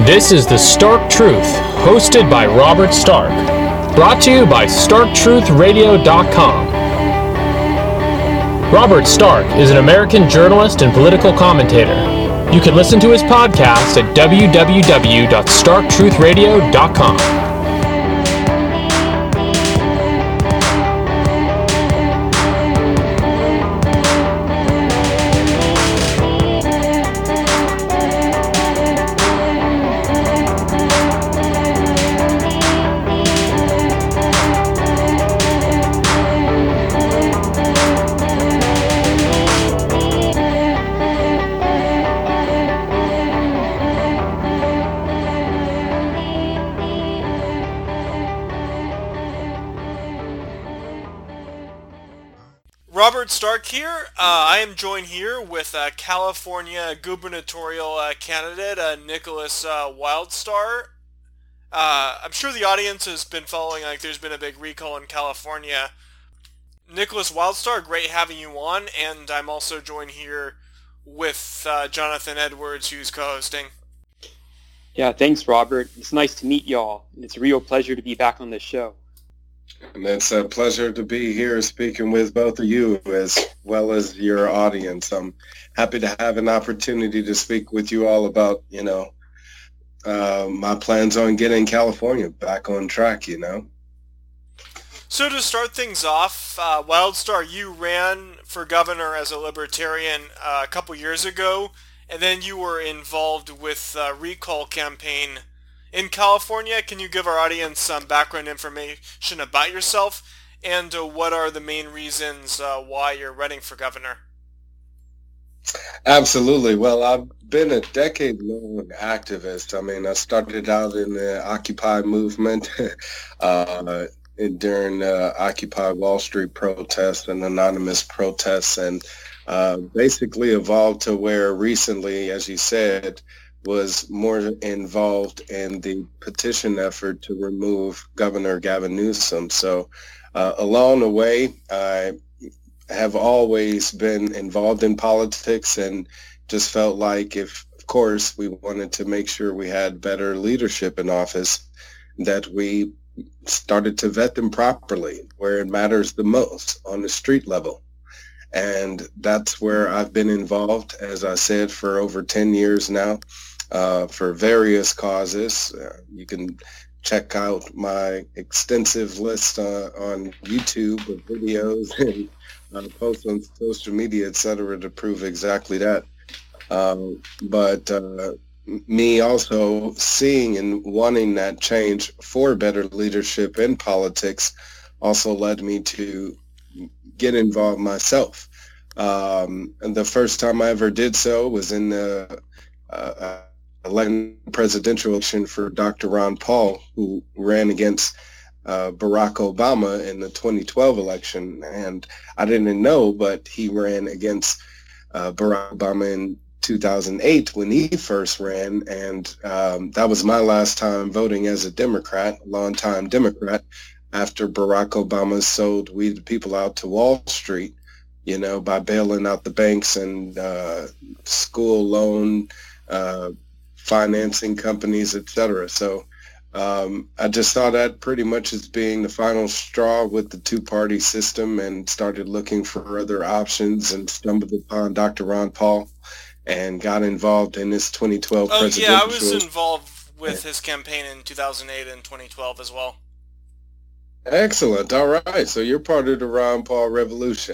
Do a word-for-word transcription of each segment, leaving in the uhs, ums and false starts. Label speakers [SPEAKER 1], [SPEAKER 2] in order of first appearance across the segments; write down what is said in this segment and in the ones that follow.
[SPEAKER 1] This is The Stark Truth, hosted by Robert Stark. Brought to you by stark truth radio dot com. Robert Stark is an American journalist and political commentator. You can listen to his podcast at w w w dot stark truth radio dot com.
[SPEAKER 2] Robert Stark here. Uh, I am joined here with uh, California gubernatorial uh, candidate uh, Nicholas uh, Wildstar. Uh, I'm sure the audience has been following, like there's been a big recall in California. Nicholas Wildstar, great having you on, and I'm also joined here with uh, Jonathan Edwards, who's co-hosting.
[SPEAKER 3] Yeah, thanks, Robert. It's nice to meet y'all, and it's a real pleasure to be back on this show.
[SPEAKER 4] And it's a pleasure to be here speaking with both of you as well as your audience. I'm happy to have an opportunity to speak with you all about, you know, uh, my plans on getting California back on track, you know.
[SPEAKER 2] So to start things off, uh, Wildstar, you ran for governor as a libertarian uh, a couple years ago, and then you were involved with a recall campaign in California. Can you give our audience some background information about yourself, and uh, what are the main reasons uh, why you're running for governor?
[SPEAKER 4] Absolutely. Well, I've been a decade-long activist. I mean, I started out in the Occupy movement uh, during uh, Occupy Wall Street protests and anonymous protests, and uh, basically evolved to where recently, as you said, was more involved in the petition effort to remove Governor Gavin Newsom. So uh, along the way, I have always been involved in politics and just felt like if, of course, we wanted to make sure we had better leadership in office, that we started to vet them properly where it matters the most, on the street level. And that's where I've been involved, as I said, for over ten years now. Uh, for various causes. Uh, you can check out my extensive list uh, on YouTube of videos and uh, posts on social media, et cetera, to prove exactly that. Um, but uh, me also seeing and wanting that change for better leadership in politics also led me to get involved myself. Um, and the first time I ever did so was in the uh, election presidential election for Doctor Ron Paul, who ran against uh, Barack Obama in the twenty twelve election. And I didn't know, but he ran against uh, Barack Obama in two thousand eight when he first ran. And um, that was my last time voting as a Democrat, a longtime Democrat, after Barack Obama sold we the people out to Wall Street, you know, by bailing out the banks and uh, school loan uh financing companies, et cetera. So um, I just saw that pretty much as being the final straw with the two-party system, and started looking for other options and stumbled upon Doctor Ron Paul and got involved in this twenty twelve
[SPEAKER 2] oh,
[SPEAKER 4] presidential.
[SPEAKER 2] Yeah, I was involved with his campaign in two thousand eight and twenty twelve as well.
[SPEAKER 4] Excellent. All right. So you're part of the Ron Paul revolution.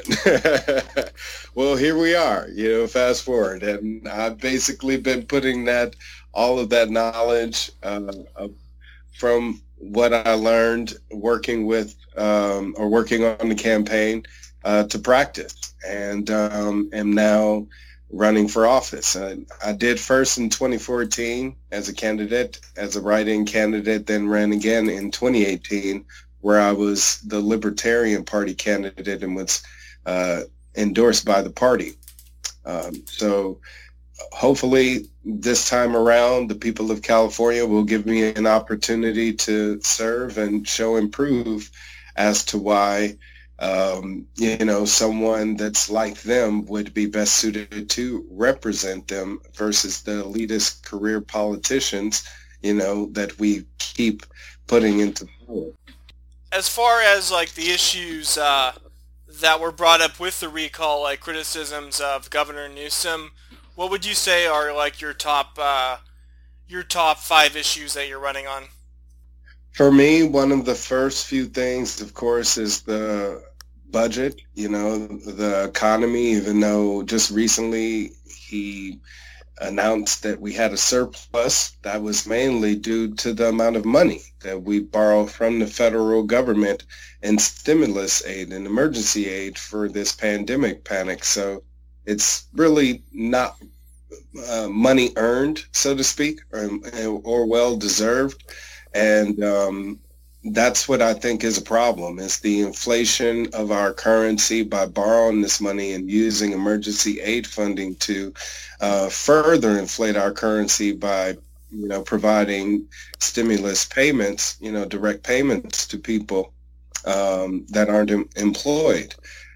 [SPEAKER 4] Well, here we are, you know, fast forward. And I've basically been putting that, all of that knowledge uh, uh, from what I learned working with um, or working on the campaign uh, to practice, and um, am now running for office. Uh, I did first in twenty fourteen as a candidate, as a write-in candidate, then ran again in twenty eighteen, where I was the Libertarian Party candidate and was uh, endorsed by the party. Um, so hopefully this time around, the people of California will give me an opportunity to serve and show and prove as to why, um, you know, someone that's like them would be best suited to represent them versus the elitist career politicians you know, that we keep putting into power.
[SPEAKER 2] As far as like the issues uh, that were brought up with the recall, like criticisms of Governor Newsom, what would you say are like your top uh, your top five issues that you're running on?
[SPEAKER 4] For me, one of the first few things, of course, is the budget, you know, the economy, even though just recently he announced that we had a surplus. That was mainly due to the amount of money that we borrow from the federal government in stimulus aid and emergency aid for this pandemic panic. So it's really not uh, money earned, so to speak, or, or well deserved. And um, that's what I think is a problem, is the inflation of our currency by borrowing this money and using emergency aid funding to uh, further inflate our currency by, you know, providing stimulus payments, you know, direct payments to people um, that aren't em- employed.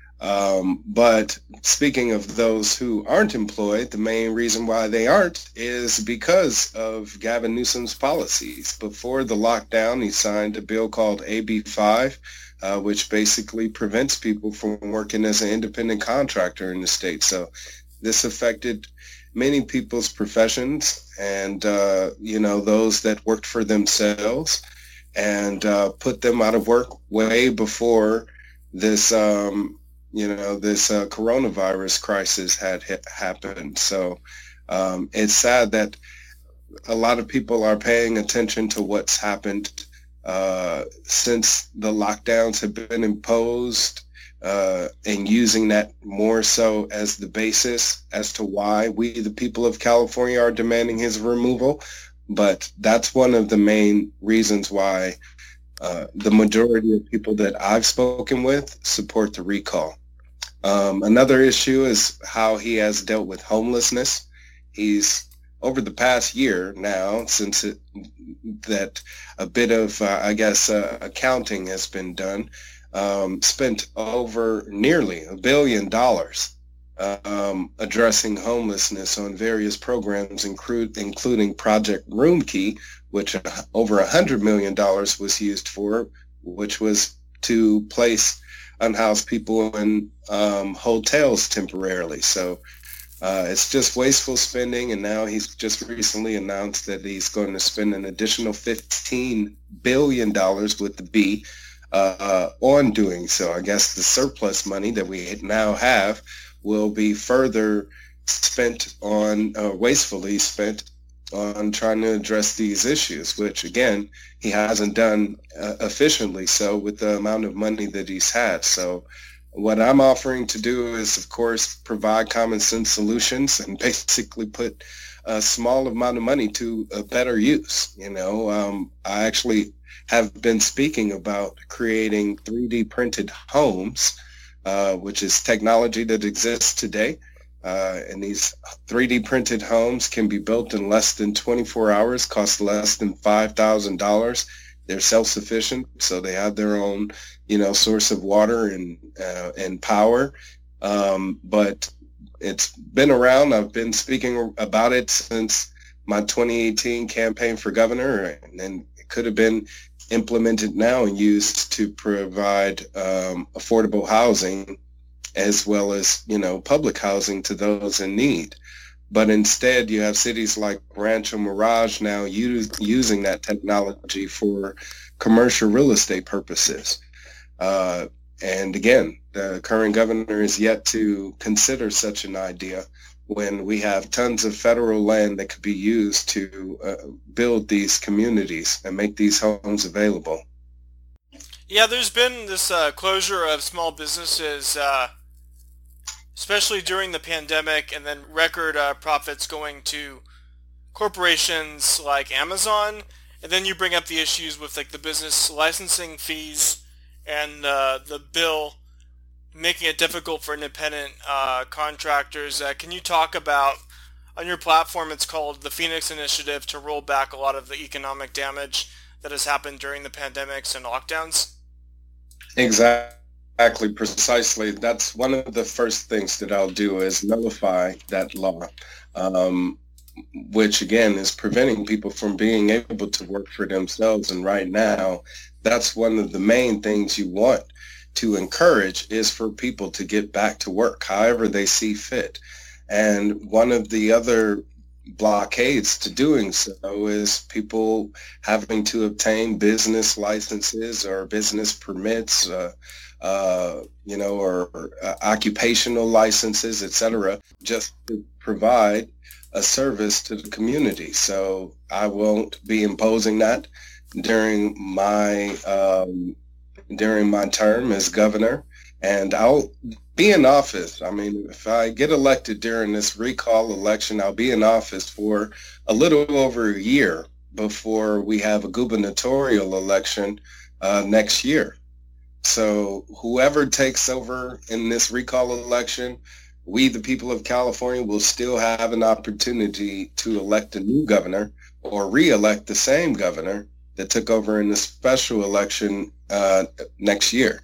[SPEAKER 4] Um, but speaking of those who aren't employed, the main reason why they aren't is because of Gavin Newsom's policies. Before the lockdown, he signed a bill called A B five, uh, which basically prevents people from working as an independent contractor in the state. So this affected many people's professions and, uh, you know, those that worked for themselves, and uh, put them out of work way before this um you know, this uh, coronavirus crisis had hit, happened. So um, it's sad that a lot of people are paying attention to what's happened uh, since the lockdowns have been imposed uh, and using that more so as the basis as to why we, the people of California, are demanding his removal. But that's one of the main reasons why Uh, the majority of people that I've spoken with support the recall. Um, another issue is how he has dealt with homelessness. He's, over the past year now, since it, that a bit of, uh, I guess, uh, accounting has been done, um, spent over nearly a billion dollars um, addressing homelessness on various programs, include, including Project Roomkey, which over one hundred million dollars was used for, which was to place unhoused people in um, hotels temporarily. So uh, it's just wasteful spending, and now he's just recently announced that he's going to spend an additional fifteen billion dollars with the B uh, on doing so. I guess the surplus money that we now have will be further spent on, uh, wastefully spent on trying to address these issues, which again, he hasn't done uh, efficiently so with the amount of money that he's had. So what I'm offering to do is, of course, provide common sense solutions and basically put a small amount of money to a better use. You know, um, I actually have been speaking about creating three D printed homes, uh, which is technology that exists today. Uh, and these three D printed homes can be built in less than twenty-four hours, cost less than five thousand dollars. They're self-sufficient, so they have their own, you know, source of water and uh, and power. Um, but it's been around. I've been speaking about it since my twenty eighteen campaign for governor, and then it could have been implemented now and used to provide um, affordable housing, as well as, you know, public housing to those in need. But instead, you have cities like Rancho Mirage now use, using that technology for commercial real estate purposes. Uh, and again, the current governor is yet to consider such an idea when we have tons of federal land that could be used to uh, build these communities and make these homes available.
[SPEAKER 2] Yeah, there's been this uh, closure of small businesses, uh, especially during the pandemic, and then record uh, profits going to corporations like Amazon. And then you bring up the issues with like the business licensing fees and uh, the bill making it difficult for independent uh, contractors. Uh, can you talk about, on your platform, it's called the Phoenix Initiative, to roll back a lot of the economic damage that has happened during the pandemics and lockdowns?
[SPEAKER 4] Exactly, precisely. That's one of the first things that I'll do is nullify that law. Um, which again is preventing people from being able to work for themselves. And right now, that's one of the main things you want to encourage, is for people to get back to work however they see fit. And one of the other blockades to doing so is people having to obtain business licenses or business permits, uh, uh, you know, or, or uh, occupational licenses, et cetera, just to provide a service to the community. So I won't be imposing that during my um, during my term as governor, and I'll be in office. I mean, if I get elected during this recall election, I'll be in office for a little over a year before we have a gubernatorial election uh, next year. So whoever takes over in this recall election, we, the people of California, will still have an opportunity to elect a new governor or re-elect the same governor that took over in the special election uh, next year.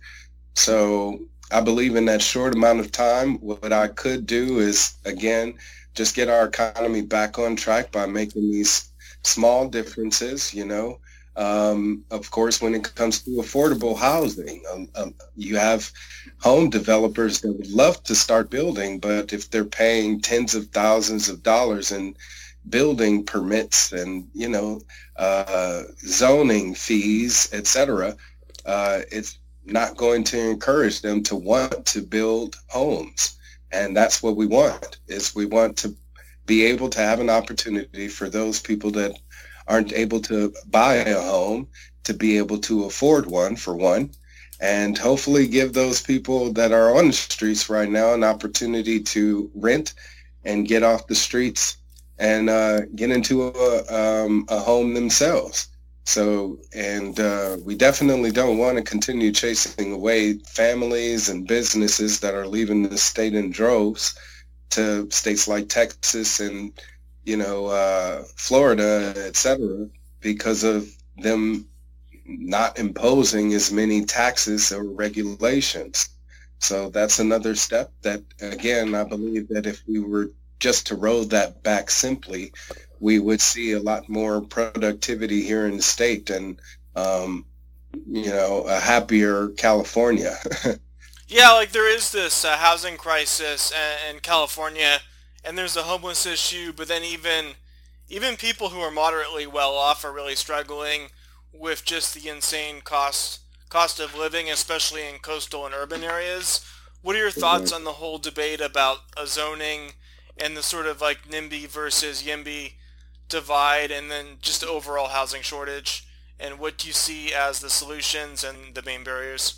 [SPEAKER 4] So I believe in that short amount of time, what I could do is, again, just get our economy back on track by making these small differences, you know. Um, of course, when it comes to affordable housing, um, um, you have home developers that would love to start building, but if they're paying tens of thousands of dollars in building permits and, you know, uh, zoning fees, et cetera, uh, it's not going to encourage them to want to build homes. And that's what we want, is we want to be able to have an opportunity for those people that aren't able to buy a home to be able to afford one, for one, and hopefully give those people that are on the streets right now an opportunity to rent and get off the streets and uh, get into a, um, a home themselves. So, and uh, we definitely don't want to continue chasing away families and businesses that are leaving the state in droves to states like Texas and, you know, uh, Florida, et cetera, because of them not imposing as many taxes or regulations. So that's another step that, again, I believe that if we were just to roll that back simply, we would see a lot more productivity here in the state and, um, you know, a happier California.
[SPEAKER 2] Yeah, like there is this uh, housing crisis in, in California, and there's a homeless issue, but then even even people who are moderately well off are really struggling with just the insane cost cost of living, especially in coastal and urban areas. What are your thoughts on the whole debate about a zoning and the sort of like NIMBY versus YIMBY divide, and then just the overall housing shortage, and what do you see as the solutions and the main barriers?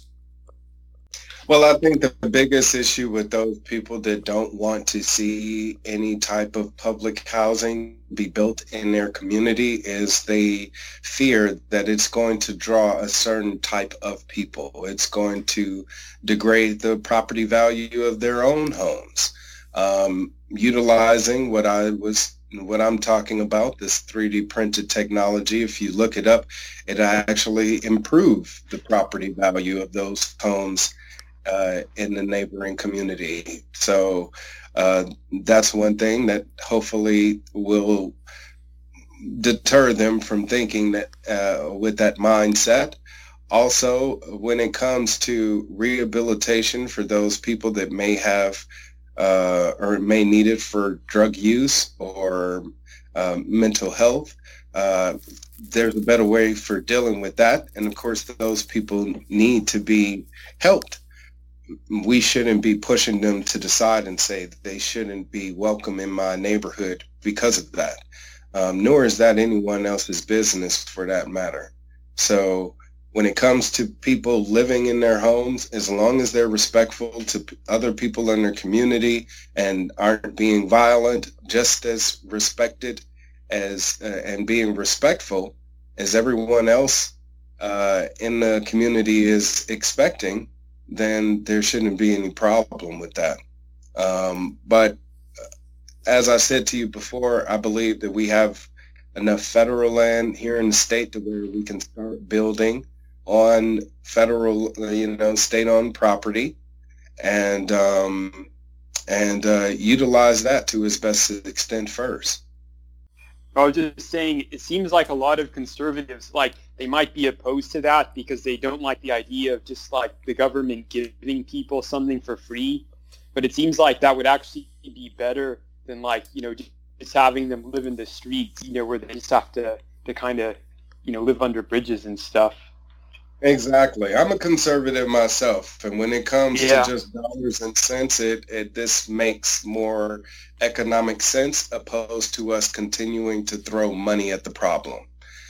[SPEAKER 4] Well, I think the biggest issue with those people that don't want to see any type of public housing be built in their community is they fear that it's going to draw a certain type of people. It's going to degrade the property value of their own homes. Um, utilizing what I was what I'm talking about, this three D printed technology, if you look it up, it actually improves the property value of those homes uh, in the neighboring community. So uh, that's one thing that hopefully will deter them from thinking that uh, with that mindset. Also, when it comes to rehabilitation for those people that may have Uh, or may need it for drug use or um, mental health, uh, there's a better way for dealing with that. And of course, those people need to be helped. We shouldn't be pushing them to the side and say that they shouldn't be welcome in my neighborhood because of that. Um, nor is that anyone else's business for that matter. So when it comes to people living in their homes, as long as they're respectful to p- other people in their community and aren't being violent, just as respected as uh, and being respectful as everyone else uh, in the community is expecting, then there shouldn't be any problem with that. Um, but as I said to you before, I believe that we have enough federal land here in the state to where we can start building on federal, you know, state-owned property, and um, and uh, utilize that to its best extent first.
[SPEAKER 3] I was just saying, it seems like a lot of conservatives, like, they might be opposed to that because they don't like the idea of just, like, the government giving people something for free. But it seems like that would actually be better than, like, you know, just having them live in the streets, you know, where they just have to, to kind of, you know, live under bridges and stuff.
[SPEAKER 4] Exactly. I'm a conservative myself, and when it comes
[SPEAKER 3] Yeah.
[SPEAKER 4] to just dollars and cents, it, it this makes more economic sense opposed to us continuing to throw money at the problem.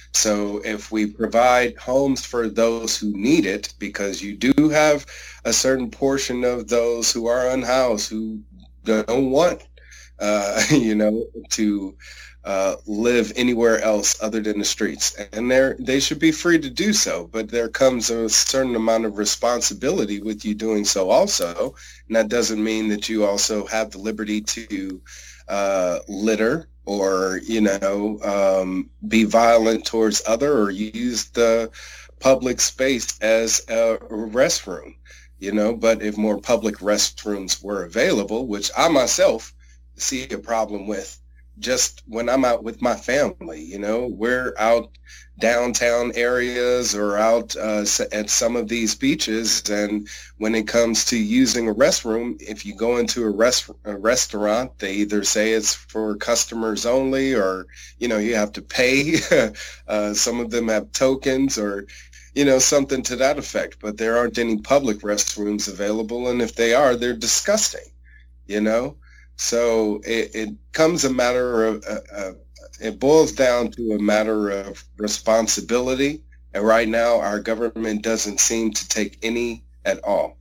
[SPEAKER 4] So if we provide homes for those who need it, because you do have a certain portion of those who are unhoused who don't want, uh, you know, to Uh, live anywhere else other than the streets, and they they should be free to do so. But there comes a certain amount of responsibility with you doing so also, and that doesn't mean that you also have the liberty to uh, litter or you know um, be violent towards other or use the public space as a restroom. You know, but if more public restrooms were available, which I myself see a problem with. Just when I'm out with my family, you know, we're out downtown areas or out uh, at some of these beaches. And when it comes to using a restroom, if you go into a, rest- a restaurant, they either say it's for customers only or, you know, you have to pay. uh, some of them have tokens or, you know, something to that effect. But there aren't any public restrooms available. And if they are, they're disgusting, you know. So it, it comes a matter of, uh, uh, it boils down to a matter of responsibility. And right now, our government doesn't seem to take any at all.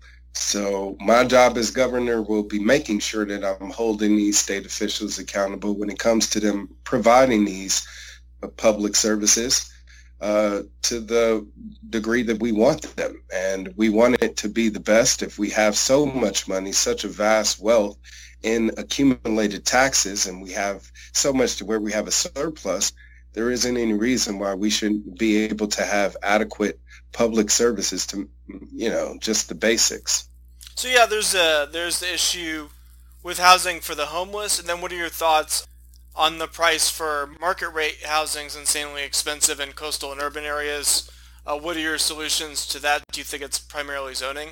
[SPEAKER 4] So my job as governor will be making sure that I'm holding these state officials accountable when it comes to them providing these uh, public services uh, to the degree that we want them. And we want it to be the best. If we have so much money, such a vast wealth, in accumulated taxes, and we have so much to where we have a surplus, there isn't any reason why we shouldn't be able to have adequate public services to, you know, just the basics.
[SPEAKER 2] So yeah, there's a there's the issue with housing for the homeless, and then what are your thoughts on the price for market rate housing is insanely expensive in coastal and urban areas? Uh, what are your solutions to that? Do you think it's primarily zoning?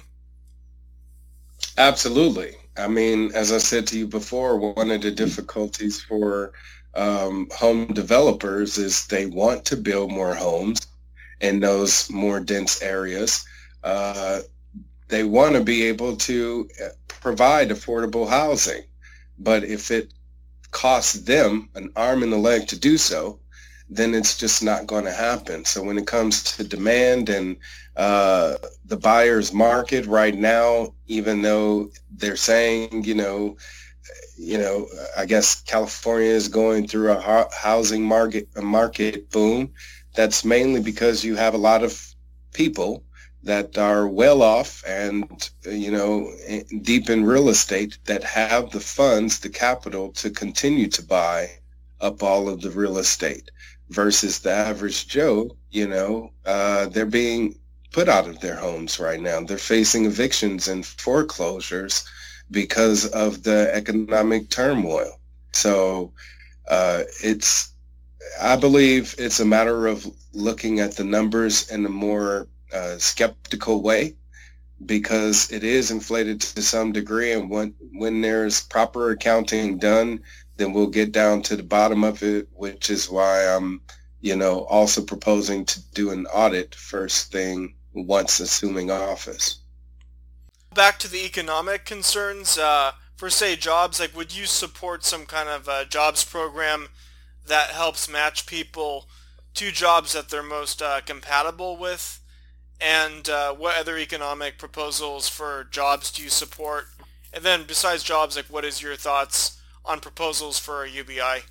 [SPEAKER 4] Absolutely. I mean, as I said to you before, one of the difficulties for um, home developers is they want to build more homes in those more dense areas. Uh, they want to be able to provide affordable housing. But if it costs them an arm and a leg to do so, then it's just not going to happen. So when it comes to demand and uh, the buyer's market right now, even though they're saying, you know, you know, I guess California is going through a ho- housing market a market boom. That's mainly because you have a lot of people that are well off and, you know, deep in real estate that have the funds, the capital to continue to buy up all of the real estate. Versus the average Joe, you know, uh, they're being put out of their homes right now. They're facing evictions and foreclosures because of the economic turmoil. So uh, it's, I believe it's a matter of looking at the numbers in a more uh, skeptical way, because it is inflated to some degree. And when, when there's proper accounting done, then we'll get down to the bottom of it, which is why I'm, you know, also proposing to do an audit first thing once assuming office.
[SPEAKER 2] Back to the economic concerns, uh, for say jobs, like would you support some kind of uh, jobs program that helps match people to jobs that they're most uh, compatible with? And uh, what other economic proposals for jobs do you support? And then besides jobs, like what is your thoughts on proposals for a U B I?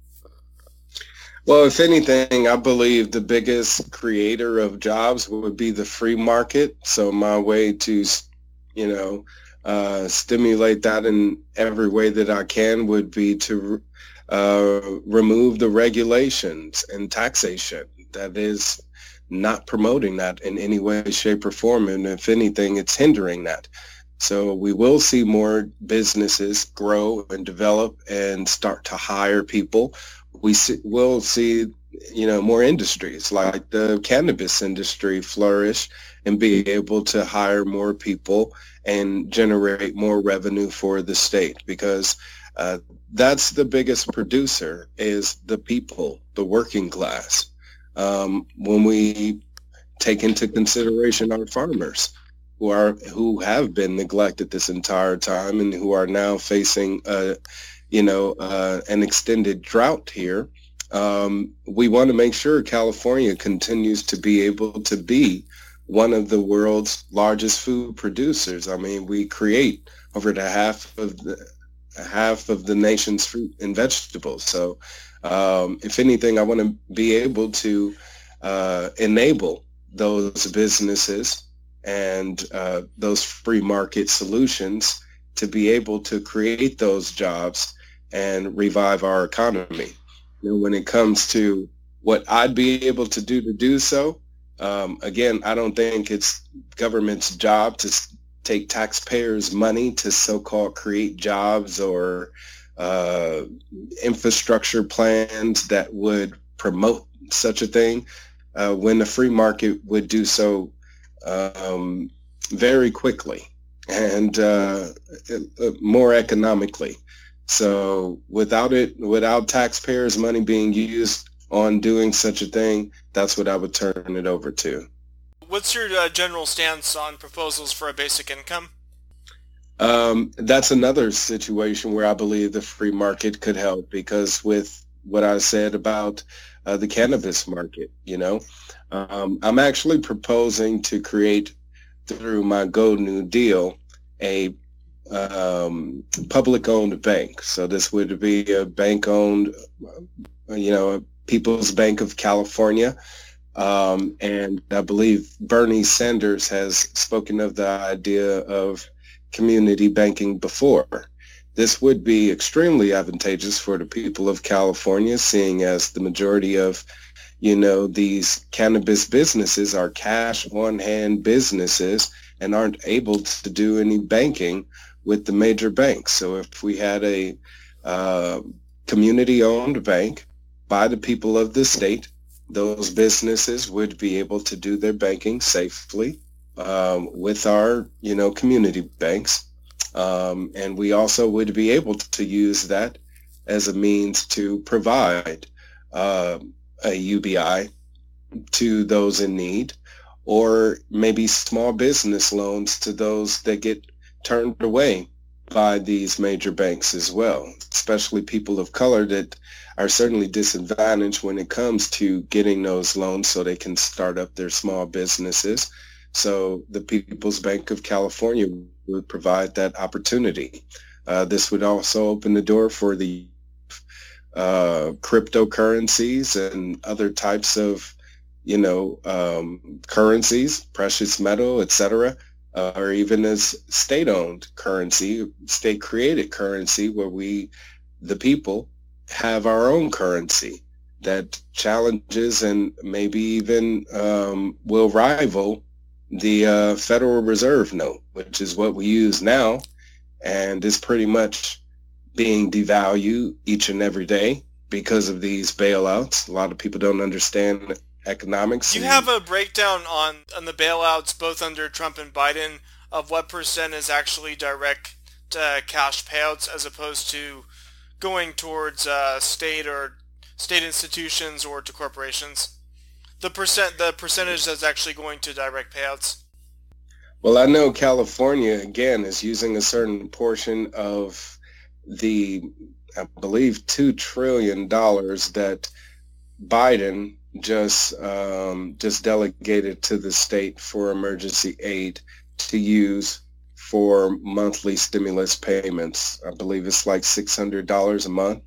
[SPEAKER 4] Well, if anything, I believe the biggest creator of jobs would be the free market. So my way to, you know, uh, stimulate that in every way that I can would be to uh, remove the regulations and taxation that is not promoting that in any way, shape, or form. And if anything, it's hindering that. So we will see more businesses grow and develop and start to hire people. We see, will see, you know, more industries like the cannabis industry flourish and be able to hire more people and generate more revenue for the state, because uh, that's the biggest producer is the people, the working class. Um, when we take into consideration our farmers, who are who have been neglected this entire time and who are now facing, uh, you know, uh, an extended drought here. Um, we want to make sure California continues to be able to be one of the world's largest food producers. I mean, we create over the half of the half of the nation's fruit and vegetables. So, um, if anything, I want to be able to uh, enable those businesses and uh, those free market solutions to be able to create those jobs and revive our economy. You know, when it comes to what I'd be able to do to do so, um, again, I don't think it's government's job to take taxpayers' money to so-called create jobs or uh, infrastructure plans that would promote such a thing, uh, when the free market would do so um, very quickly and uh, more economically. So without it, without taxpayers' money being used on doing such a thing, that's what I would turn it over to.
[SPEAKER 2] What's your uh, general stance on proposals for a basic income?
[SPEAKER 4] Um, that's another situation where I believe the free market could help, because with what I said about uh, the cannabis market, you know, um, I'm actually proposing to create, through my Go New Deal, a um, public-owned bank. So this would be a bank-owned, you know, People's Bank of California. Um, and I believe Bernie Sanders has spoken of the idea of community banking before. This would be extremely advantageous for the people of California, seeing as the majority of, you know, these cannabis businesses are cash on hand businesses and aren't able to do any banking with the major banks. So if we had a uh, community owned bank by the people of the state, those businesses would be able to do their banking safely um, with our, you know, community banks. Um, and we also would be able to use that as a means to provide uh, a U B I to those in need, or maybe small business loans to those that get turned away by these major banks as well, especially people of color that are certainly disadvantaged when it comes to getting those loans so they can start up their small businesses. So the People's Bank of California would provide that opportunity. Uh, this would also open the door for the uh, cryptocurrencies and other types of, you know, um, currencies, precious metal, et cetera, uh, or even as state-owned currency, state-created currency, where we, the people, have our own currency that challenges and maybe even um, will rival the uh, Federal Reserve note, which is what we use now, and is pretty much being devalued each and every day because of these bailouts. A lot of people don't understand economics.
[SPEAKER 2] Do you have a breakdown on, on the bailouts, both under Trump and Biden, of what percent is actually direct uh, cash payouts as opposed to going towards uh, state or state institutions or to corporations? The percent, the percentage that's actually going to direct payouts.
[SPEAKER 4] Well, I know California, again, is using a certain portion of the, I believe, two trillion dollars that Biden just um, just delegated to the state for emergency aid to use for monthly stimulus payments. I believe it's like six hundred dollars a month.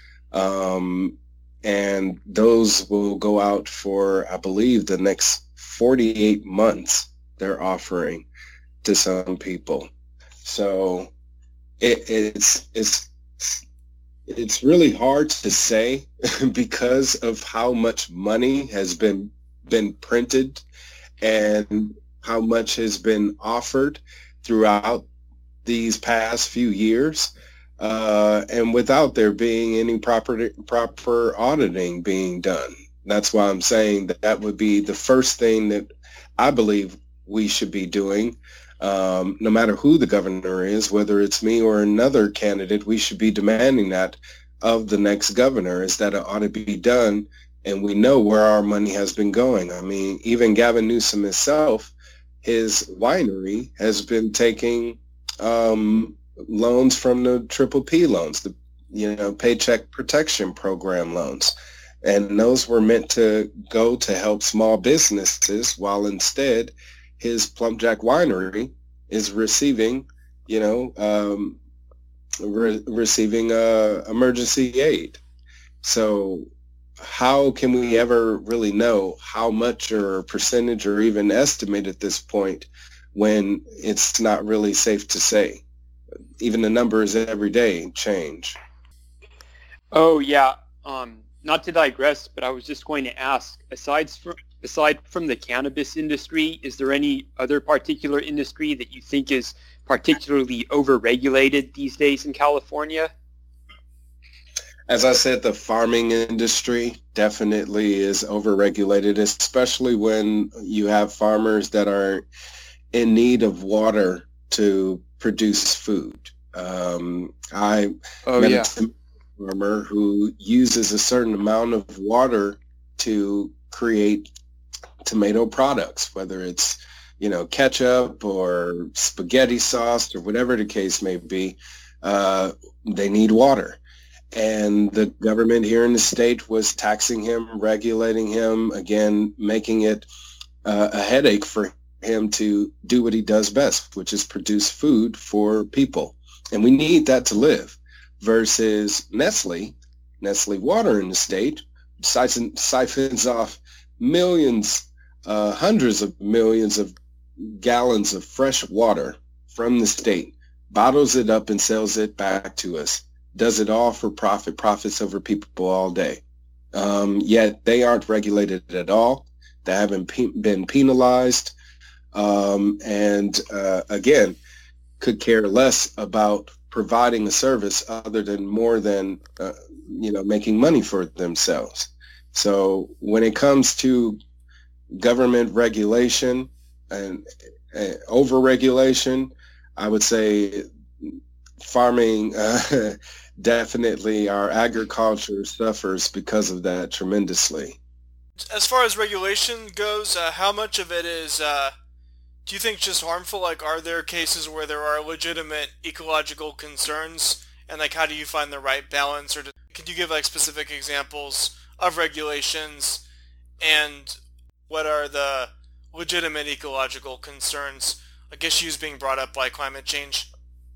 [SPEAKER 4] Um, and those will go out for, I believe, the next forty-eight months they're offering to some people. So it, it's it's it's really hard to say because of how much money has been been printed and how much has been offered throughout these past few years, uh, and without there being any proper proper auditing being done. That's why I'm saying that that would be the first thing that I believe we should be doing. Um, no matter who the governor is, whether it's me or another candidate, we should be demanding that of the next governor, is that it ought to be done, and we know where our money has been going. I mean, even Gavin Newsom himself, his winery has been taking um, loans from the Triple P loans, the you know Paycheck Protection Program loans, and those were meant to go to help small businesses, while instead his Plumpjack Winery is receiving, you know, um, re- receiving uh, emergency aid. So how can we ever really know how much or percentage or even estimate at this point when it's not really safe to say? Even the numbers every day change.
[SPEAKER 3] Oh, yeah. Um, not to digress, but I was just going to ask, aside from, aside from the cannabis industry, is there any other particular industry that you think is particularly overregulated these days in California?
[SPEAKER 4] As I said, the farming industry definitely is overregulated, especially when you have farmers that are in need of water to produce food. Um, I
[SPEAKER 3] oh,
[SPEAKER 4] met
[SPEAKER 3] yeah.
[SPEAKER 4] a farmer who uses a certain amount of water to create tomato products, whether it's, you know, ketchup or spaghetti sauce or whatever the case may be. Uh, they need water. And the government here in the state was taxing him, regulating him, again, making it uh, a headache for him to do what he does best, which is produce food for people. And we need that to live, versus Nestle, Nestle Water in the state, siphons off millions, uh, hundreds of millions of gallons of fresh water from the state, bottles it up and sells it back to us. Does it all for profit, profits over people all day. Um, yet they aren't regulated at all. They haven't pe- been penalized. Um, and uh, again, could care less about providing a service other than more than, uh, you know, making money for themselves. So when it comes to government regulation and uh, over-regulation, I would say farming, uh, definitely our agriculture suffers because of that tremendously.
[SPEAKER 2] As far as regulation goes, uh, how much of it is, uh, do you think, just harmful? Like, are there cases where there are legitimate ecological concerns? And, like, how do you find the right balance? Or do, could you give, like, specific examples of regulations? And what are the legitimate ecological concerns, like issues being brought up by climate change?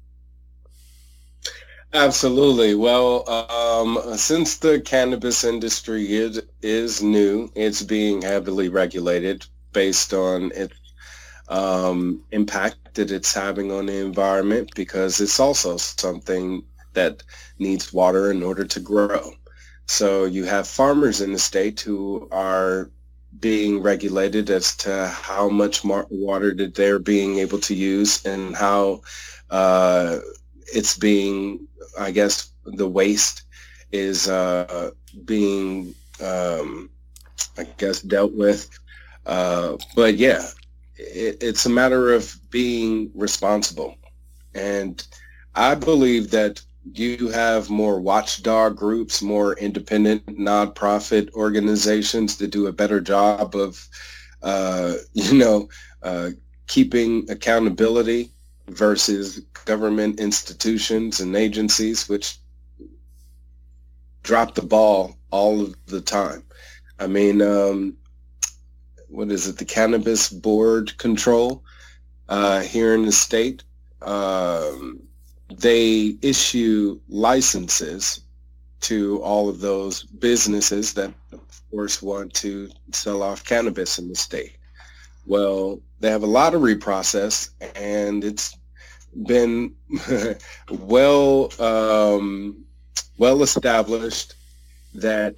[SPEAKER 4] Absolutely. Well, um, since the cannabis industry is, is new, it's being heavily regulated based on its um, impact that it's having on the environment, because it's also something that needs water in order to grow. So you have farmers in the state who are being regulated as to how much more water that they're being able to use, and how uh, it's being, I guess, the waste is uh, being, um, I guess, dealt with. Uh, but yeah, it, it's a matter of being responsible. And I believe that you have more watchdog groups, more independent nonprofit organizations that do a better job of, uh, you know, uh, keeping accountability, versus government institutions and agencies which drop the ball all of the time. I mean, um, what is it? The Cannabis Board Control uh, here in the state, um, they issue licenses to all of those businesses that, of course, want to sell off cannabis in the state. Well, they have a lottery process, and it's been well um, well established that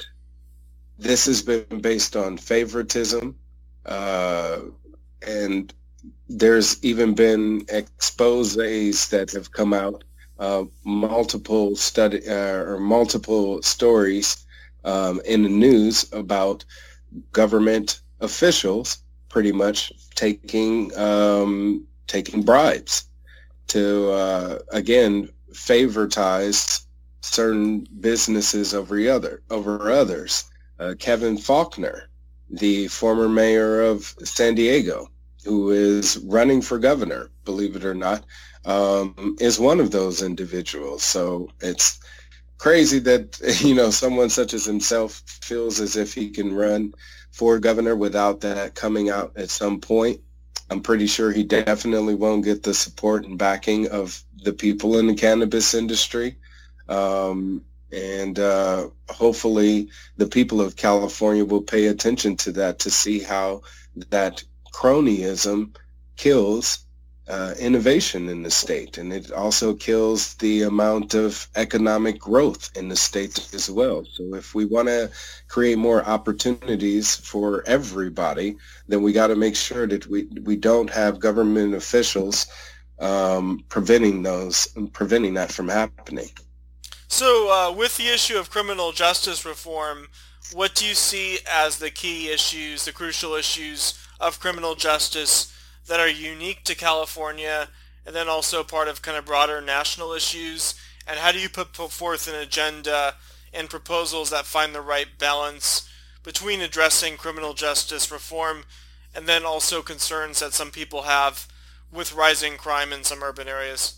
[SPEAKER 4] this has been based on favoritism, uh, and there's even been exposés that have come out, uh, multiple study uh, or multiple stories um, in the news about government officials pretty much taking um, taking bribes to uh, again favoritize certain businesses over other over others. Uh, Kevin Faulconer, the former mayor of San Diego, who is running for governor, believe it or not, um, is one of those individuals. So it's crazy that, you know, someone such as himself feels as if he can run for governor without that coming out at some point. I'm pretty sure he definitely won't get the support and backing of the people in the cannabis industry. Um, and uh, hopefully the people of California will pay attention to that to see how that cronyism kills uh, innovation in the state. And it also kills the amount of economic growth in the state as well. So if we want to create more opportunities for everybody, then we got to make sure that we, we don't have government officials um, preventing those, preventing that from happening.
[SPEAKER 2] So uh, with the issue of criminal justice reform, what do you see as the key issues, the crucial issues of criminal justice that are unique to California, and then also part of kind of broader national issues? And how do you put, put forth an agenda and proposals that find the right balance between addressing criminal justice reform and then also concerns that some people have with rising crime in some urban areas?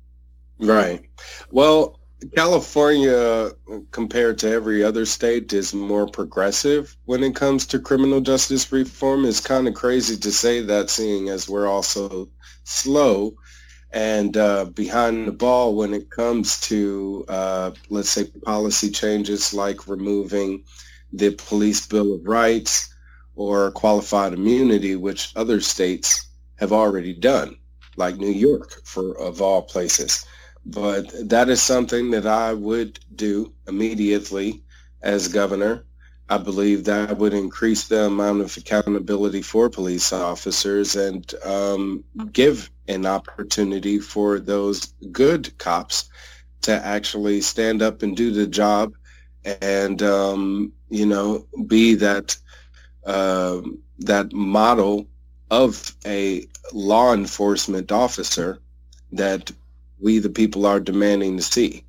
[SPEAKER 4] Right. Well, California, compared to every other state, is more progressive when it comes to criminal justice reform. It's kind of crazy to say that, seeing as we're also slow and uh, behind the ball when it comes to, uh, let's say, policy changes like removing the Police Bill of Rights or qualified immunity, which other states have already done, like New York, for of all places. But that is something that I would do immediately as governor. I believe that would increase the amount of accountability for police officers and um, give an opportunity for those good cops to actually stand up and do the job and, um, you know, be that uh, that model of a law enforcement officer that we the people are demanding to see.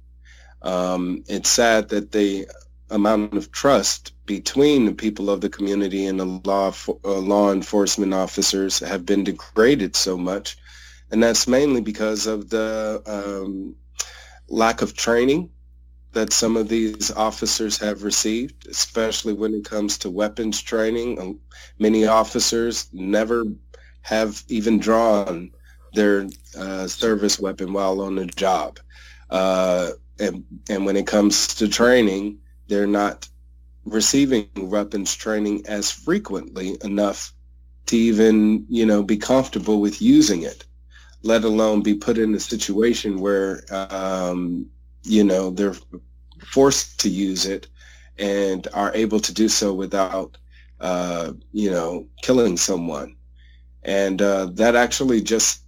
[SPEAKER 4] Um, it's sad that the amount of trust between the people of the community and the law uh, law enforcement officers have been degraded so much, and that's mainly because of the um, lack of training that some of these officers have received, especially when it comes to weapons training. Um, many officers never have even drawn their uh, service weapon while on the job. Uh, and, and when it comes to training, they're not receiving weapons training as frequently enough to even, you know, be comfortable with using it, let alone be put in a situation where, um, you know, they're forced to use it and are able to do so without, uh, you know, killing someone. And uh, that actually just,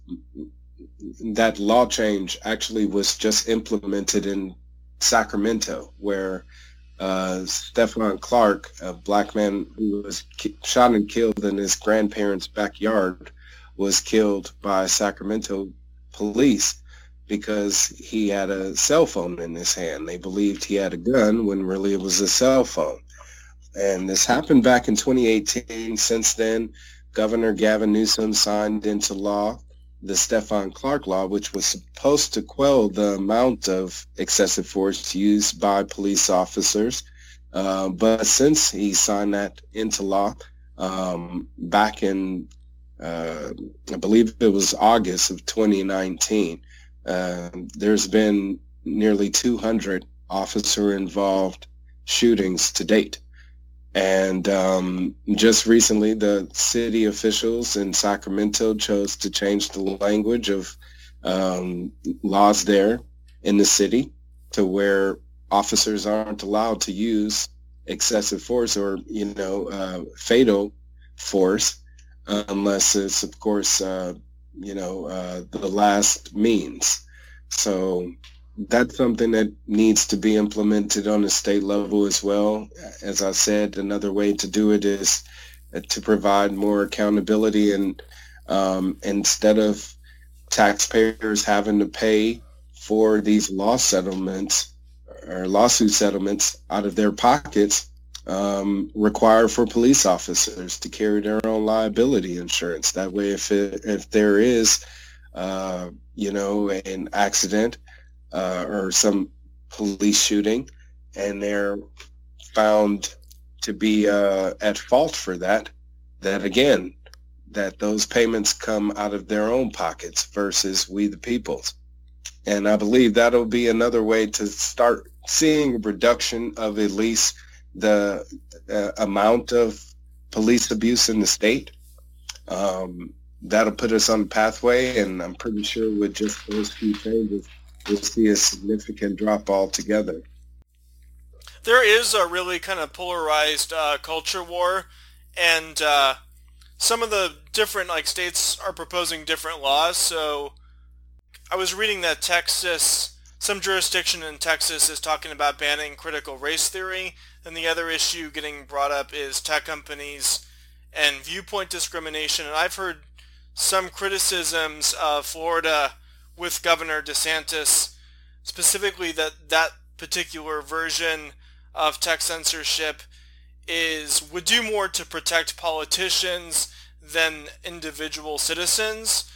[SPEAKER 4] that law change actually was just implemented in Sacramento, where uh, Stephon Clark, a black man who was ki- shot and killed in his grandparents' backyard, was killed by Sacramento police because he had a cell phone in his hand. They believed he had a gun when really it was a cell phone. And this happened back in twenty eighteen. Since then, Governor Gavin Newsom signed into law the Stephon Clark law, which was supposed to quell the amount of excessive force used by police officers. Uh, but since he signed that into law um, back in, uh, I believe it was August of twenty nineteen, uh, there's been nearly two hundred officer-involved shootings to date. And um, just recently, the city officials in Sacramento chose to change the language of um, laws there in the city to where officers aren't allowed to use excessive force or, you know, uh, fatal force uh, unless it's, of course, uh, you know, uh, the last means. So that's something that needs to be implemented on the state level as well. As I said, another way to do it is to provide more accountability, and um, instead of taxpayers having to pay for these law settlements or lawsuit settlements out of their pockets, um, require for police officers to carry their own liability insurance. That way, if it, if there is, uh, you know, an accident uh, or some police shooting, and they're found to be uh, at fault for that, that again, that those payments come out of their own pockets versus we the people's. And I believe that'll be another way to start seeing a reduction of at least the uh, amount of police abuse in the state. Um, that'll put us on the pathway, and I'm pretty sure with just those few changes, we'll see a significant drop altogether.
[SPEAKER 2] There is a really kind of polarized uh, culture war, and uh, some of the different like states are proposing different laws. So I was reading that Texas, some jurisdiction in Texas is talking about banning critical race theory, and the other issue getting brought up is tech companies and viewpoint discrimination. And I've heard some criticisms of Florida with Governor DeSantis, specifically that that particular version of tech censorship is would do more to protect politicians than individual citizens.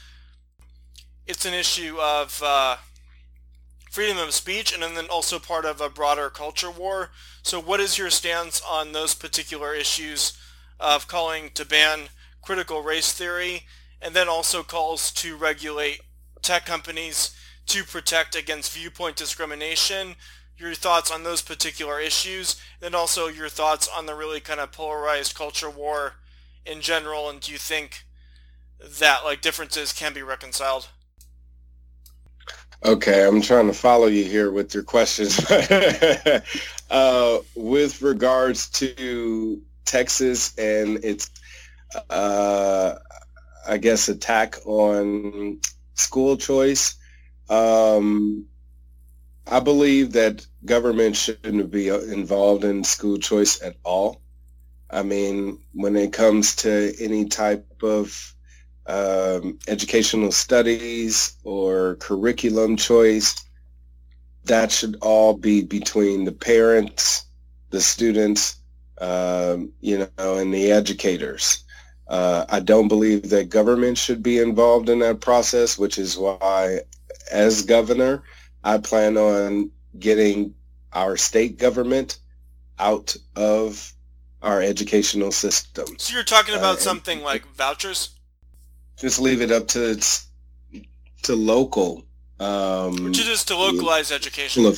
[SPEAKER 2] It's an issue of uh, freedom of speech, and then also part of a broader culture war. So what is your stance on those particular issues of calling to ban critical race theory, and then also calls to regulate tech companies to protect against viewpoint discrimination? Your thoughts on those particular issues, then also your thoughts on the really kind of polarized culture war in general, and do you think that like differences can be reconciled?
[SPEAKER 4] Okay, I'm trying to follow you here with your questions. uh, with regards to Texas and its, uh, I guess, attack on school choice, um, I believe that government shouldn't be involved in school choice at all. I mean, when it comes to any type of um, educational studies or curriculum choice, that should all be between the parents, the students, um, you know, and the educators. Uh, I don't believe that government should be involved in that process, which is why, as governor, I plan on getting our state government out of our educational system.
[SPEAKER 2] So you're talking about
[SPEAKER 4] uh,
[SPEAKER 2] something like vouchers?
[SPEAKER 4] Just leave it up to to local. Um,
[SPEAKER 2] Which is to localize education.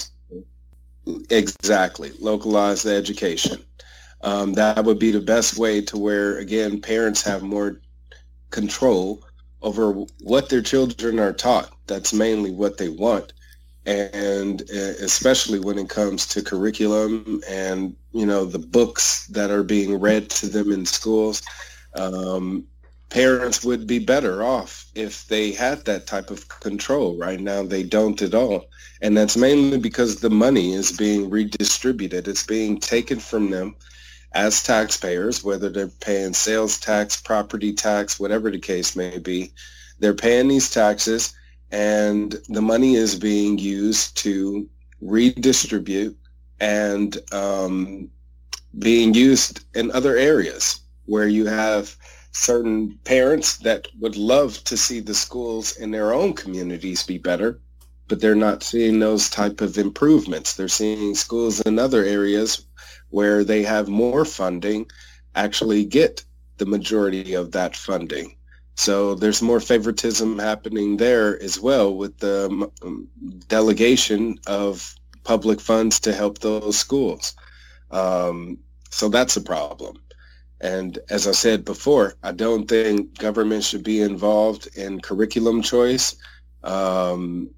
[SPEAKER 4] Exactly, localize the education. Um, that would be the best way to where, again, parents have more control over what their children are taught. That's mainly what they want. And especially when it comes to curriculum and, you know, the books that are being read to them in schools, um, parents would be better off if they had that type of control. Right now, they don't at all. And that's mainly because the money is being redistributed. It's being taken from them as taxpayers, whether they're paying sales tax, property tax, whatever the case may be. They're paying these taxes, and the money is being used to redistribute and um, being used in other areas where you have certain parents that would love to see the schools in their own communities be better, but they're not seeing those type of improvements. They're seeing schools in other areas where they have more funding actually get the majority of that funding. So there's more favoritism happening there as well with the um, delegation of public funds to help those schools. Um, so that's a problem. And as I said before, I don't think government should be involved in curriculum choice. Um,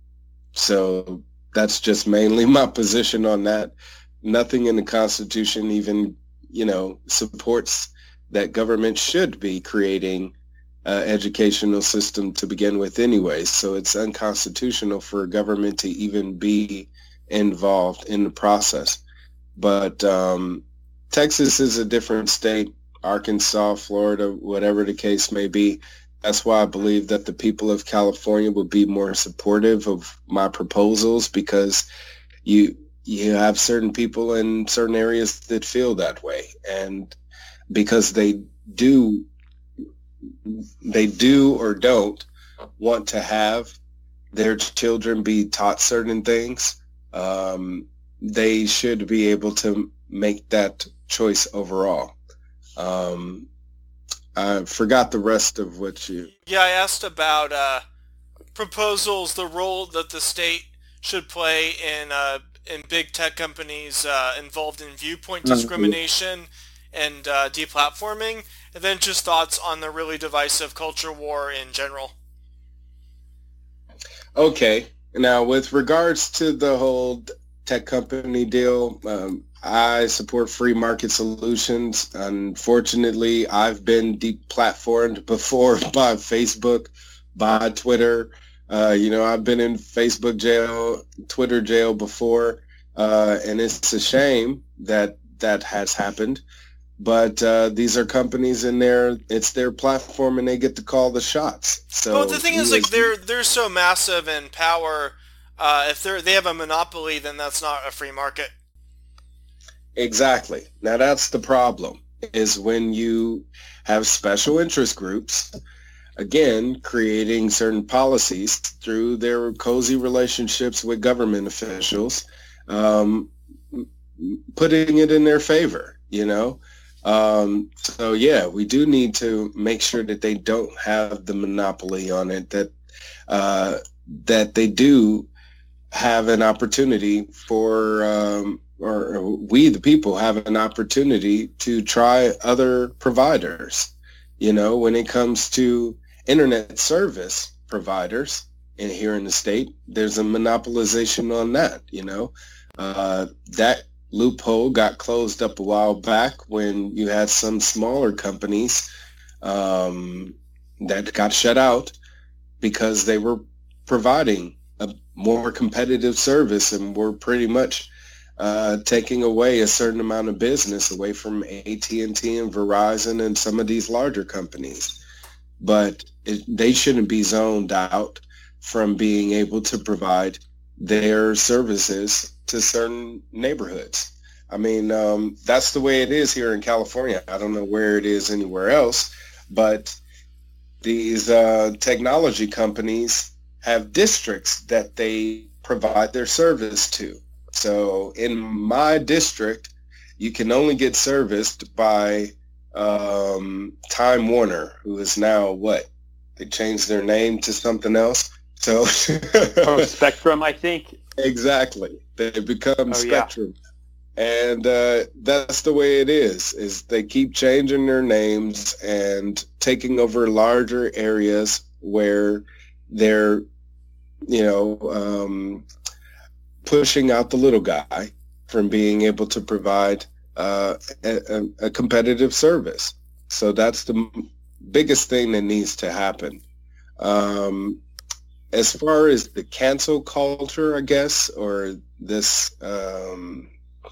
[SPEAKER 4] so that's just mainly my position on that. Nothing in the Constitution even, you know, supports that government should be creating an educational system to begin with anyway. So it's unconstitutional for government to even be involved in the process. But um, Texas is a different state, Arkansas, Florida, whatever the case may be. That's why I believe that the people of California would be more supportive of my proposals, because you you have certain people in certain areas that feel that way, and because they do they do or don't want to have their children be taught certain things, um, they should be able to make that choice overall. Um, I forgot the rest of what you...
[SPEAKER 2] Yeah, I asked about uh, proposals, the role that the state should play in uh, in big tech companies uh, involved in viewpoint discrimination and uh, deplatforming, and then just thoughts on the really divisive culture war in general.
[SPEAKER 4] Okay. Now, with regards to the whole tech company deal, um, I support free market solutions. Unfortunately, I've been deplatformed before by Facebook, by Twitter. Uh, you know, I've been in Facebook jail, Twitter jail before, uh, and it's a shame that that has happened. But uh, these are companies in there, it's their platform, and they get to call the shots. So
[SPEAKER 2] well, the thing is, like, they're they're so massive in power. Uh, if they're they have a monopoly, then that's not a free market.
[SPEAKER 4] Exactly. Now that's the problem, is when you have special interest groups, again, creating certain policies through their cozy relationships with government officials, um, putting it in their favor, you know? Um, so yeah, we do need to make sure that they don't have the monopoly on it, that, uh, that they do have an opportunity for, um, or we, the people, have an opportunity to try other providers. You know, when it comes to internet service providers in here in the state, there's a monopolization on that. You know, uh, that loophole got closed up a while back when you had some smaller companies um, that got shut out because they were providing a more competitive service and were pretty much Uh, taking away a certain amount of business away from A T and T and Verizon and some of these larger companies. But it, they shouldn't be zoned out from being able to provide their services to certain neighborhoods. I mean, um, that's the way it is here in California. I don't know where it is anywhere else, but these uh, technology companies have districts that they provide their service to. So in my district, you can only get serviced by um, Time Warner, who is now what? They changed their name to something else. So
[SPEAKER 3] oh, Spectrum, I think.
[SPEAKER 4] Exactly. They become
[SPEAKER 3] oh,
[SPEAKER 4] Spectrum. Yeah. And uh, that's the way it is, is they keep changing their names and taking over larger areas where they're, you know, um, pushing out the little guy from being able to provide uh, a, a competitive service. So that's the biggest thing that needs to happen. Um, as far as the cancel culture, I guess, or this um,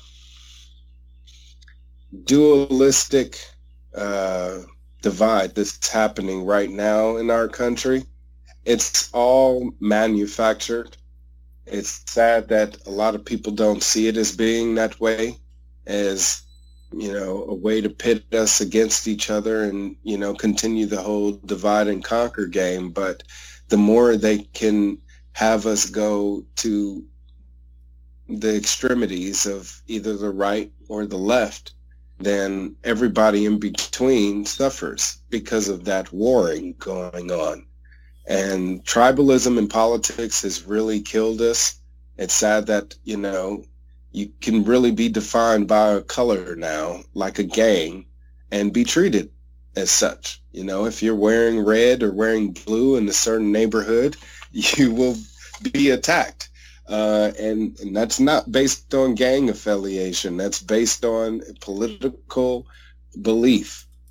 [SPEAKER 4] dualistic uh, divide that's happening right now in our country, it's all manufactured. It's sad that a lot of people don't see it as being that way, as, you know, a way to pit us against each other and, you know, continue the whole divide and conquer game. But the more they can have us go to the extremities of either the right or the left, then everybody in between suffers because of that warring going on. And tribalism in politics has really killed us. It's sad that, you know, you can really be defined by a color now, like a gang, and be treated as such. You know, if you're wearing red or wearing blue in a certain neighborhood, you will be attacked. Uh, and, and that's not based on gang affiliation. That's based on political belief.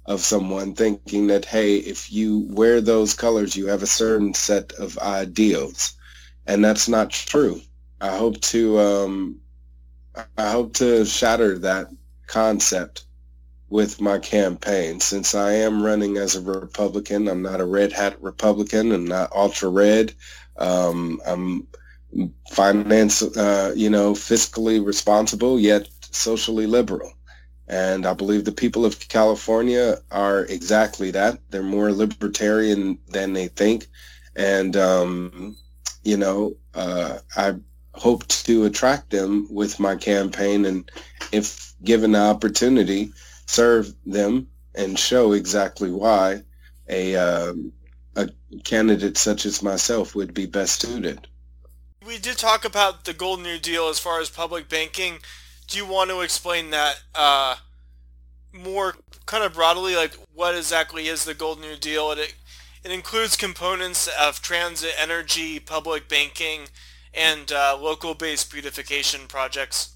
[SPEAKER 4] of someone thinking that, hey, if you wear those colors, you have a certain set of ideals. And that's not true. I hope to um, I hope to shatter that concept with my campaign. Since I am running as a Republican, I'm not a red hat Republican. I'm not ultra red. Um, I'm finance, uh, you know, fiscally responsible, yet socially liberal. And I believe the people of California are exactly that. They're more libertarian than they think. And, um, you know, uh, I hope to attract them with my campaign, and if given the opportunity, serve them and show exactly why a, um, a candidate such as myself would be best suited.
[SPEAKER 2] We did talk about the Golden New Deal as far as public banking. Do you want to explain that uh, more kind of broadly, like what exactly is the Golden New Deal? It, it includes components of transit, energy, public banking, and uh, local-based beautification projects.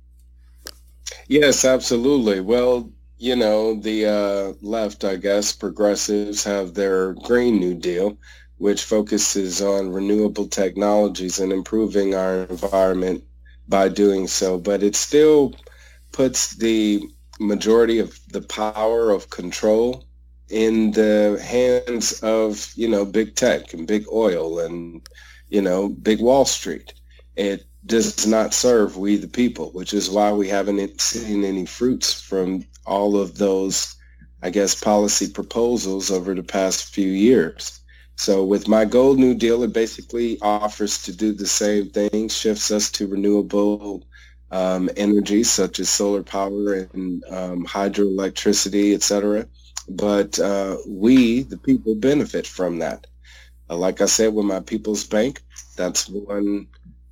[SPEAKER 4] Yes, absolutely. Well, you know, the uh, left, I guess, progressives have their Green New Deal, which focuses on renewable technologies and improving our environment by doing so. But it still puts the majority of the power of control in the hands of, you know, big tech and big oil and, you know, big Wall Street. It does not serve we the people, which is why we haven't seen any fruits from all of those, I guess, policy proposals over the past few years. So with my Gold New Deal, it basically offers to do the same thing, shifts us to renewable um, energy such as solar power and um, hydroelectricity, et cetera. But uh, we, the people, benefit from that. Uh, like I said, with my People's Bank, that's one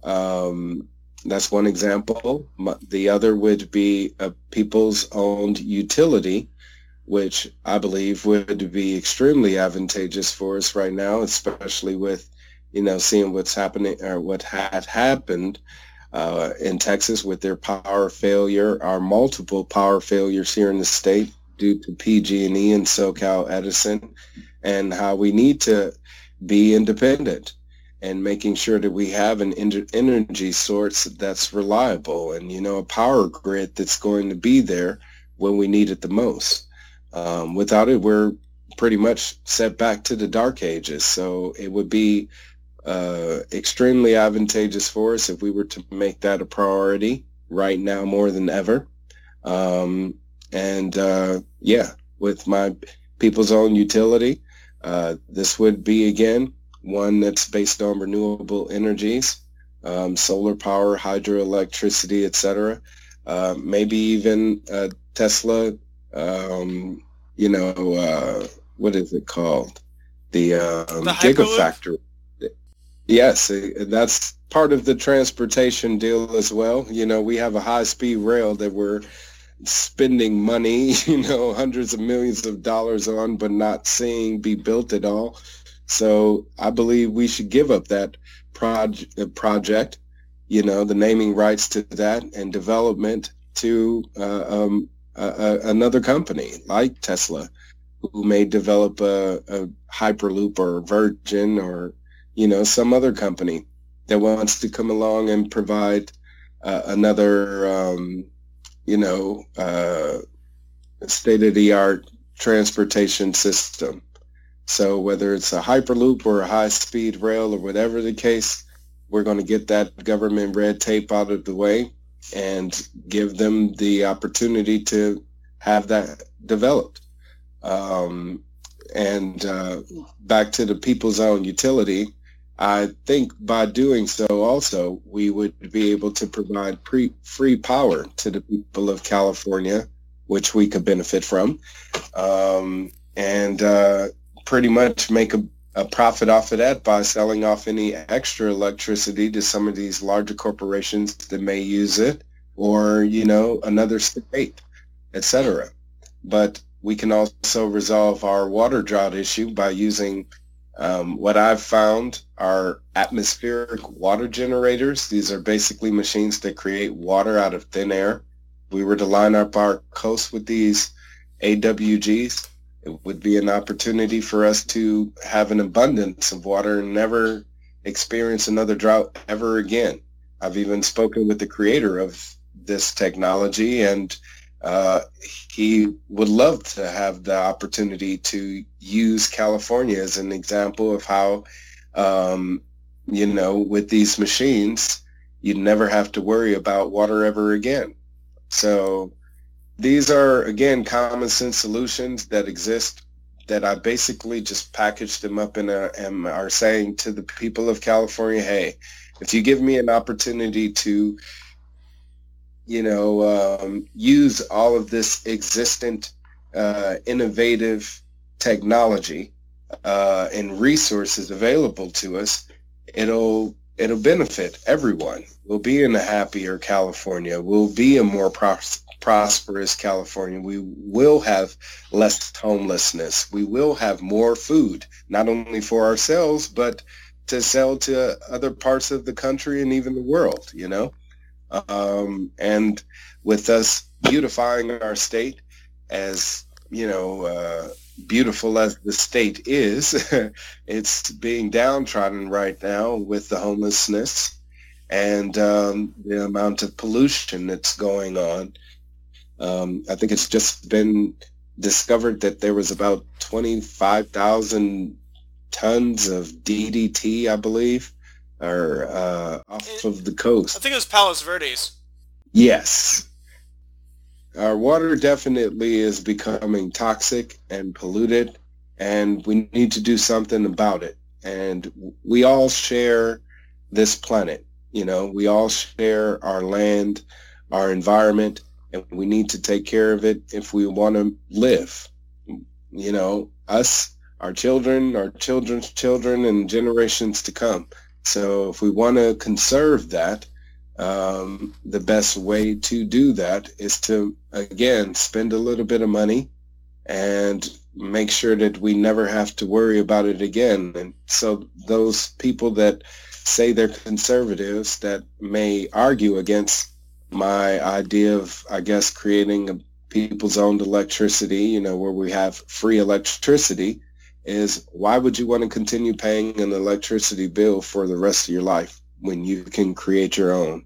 [SPEAKER 4] um, that's one example. My, the other would be a people's-owned utility, which I believe would be extremely advantageous for us right now, especially with, you know, seeing what's happening or what had happened uh, in Texas with their power failure, our multiple power failures here in the state due to P G and E and SoCal Edison, and how we need to be independent and making sure that we have an energy source that's reliable and, you know, a power grid that's going to be there when we need it the most. Um, without it, we're pretty much set back to the dark ages. So it would be uh, extremely advantageous for us if we were to make that a priority right now more than ever. Um, and uh, yeah, with my people's own utility, uh, this would be, again, one that's based on renewable energies, um, solar power, hydroelectricity, et cetera. Uh, maybe even uh, Tesla, um, you know, uh, what is it called? The, um,
[SPEAKER 2] the
[SPEAKER 4] Gigafactory. Yes, that's part of the transportation deal as well. You know, we have a high-speed rail that we're spending money, you know, hundreds of millions of dollars on, but not seeing be built at all. So I believe we should give up that proj- project, you know, the naming rights to that and development to uh, um, uh, another company like Tesla, who may develop a, a Hyperloop or Virgin or, you know, some other company that wants to come along and provide uh, another, um, you know, uh, state-of-the-art transportation system. So whether it's a Hyperloop or a high-speed rail or whatever the case, we're going to get that government red tape out of the way and give them the opportunity to have that developed. Um, and uh, back to the people's own utility, I think by doing so also, we would be able to provide pre- free power to the people of California, which we could benefit from, um, and uh, pretty much make a, a profit off of that by selling off any extra electricity to some of these larger corporations that may use it, or, you know, another state, et cetera. But we can also resolve our water drought issue by using um, what I've found are atmospheric water generators. These are basically machines that create water out of thin air. We were to line up our coast with these A W Gs. It would be an opportunity for us to have an abundance of water and never experience another drought ever again. I've even spoken with the creator of this technology, and uh, he would love to have the opportunity to use California as an example of how, um, you know, with these machines, you'd never have to worry about water ever again. So these are, again, common sense solutions that exist that I basically just packaged them up in a, and are saying to the people of California, hey, if you give me an opportunity to, you know, um, use all of this existent uh, innovative technology uh, and resources available to us, it'll it'll benefit everyone. We'll be in a happier California. We'll be a more pros- prosperous California. We will have less homelessness. We will have more food, not only for ourselves, but to sell to other parts of the country and even the world, you know? Um, and with us beautifying our state, as, you know, uh, beautiful as the state is, it's being downtrodden right now with the homelessness and um, the amount of pollution that's going on. Um, I think it's just been discovered that there was about twenty-five thousand tons of D D T, I believe, or uh, off of the coast.
[SPEAKER 2] I think it was Palos Verdes.
[SPEAKER 4] Yes. Our water definitely is becoming toxic and polluted, and we need to do something about it. And we all share this planet. You know, we all share our land, our environment, and we need to take care of it if we want to live. You know, us, our children, our children's children, and generations to come. So if we want to conserve that, um, the best way to do that is to, again, spend a little bit of money and make sure that we never have to worry about it again. And so those people that say they're conservatives that may argue against my idea of, I guess, creating a people's owned electricity, you know, where we have free electricity, is why would you want to continue paying an electricity bill for the rest of your life when you can create your own?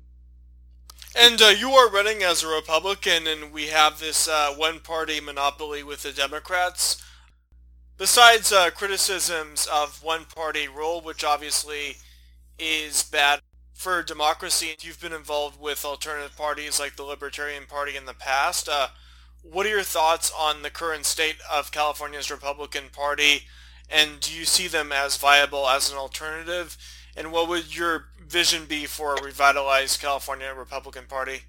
[SPEAKER 2] And uh, you are running as a Republican, and we have this uh, one-party monopoly with the Democrats. Besides uh, criticisms of one-party rule, which obviously is bad for democracy, you've been involved with alternative parties like the Libertarian Party in the past. Uh, what are your thoughts on the current state of California's Republican Party, and do you see them as viable as an alternative? And what would your vision be for a revitalized California Republican Party?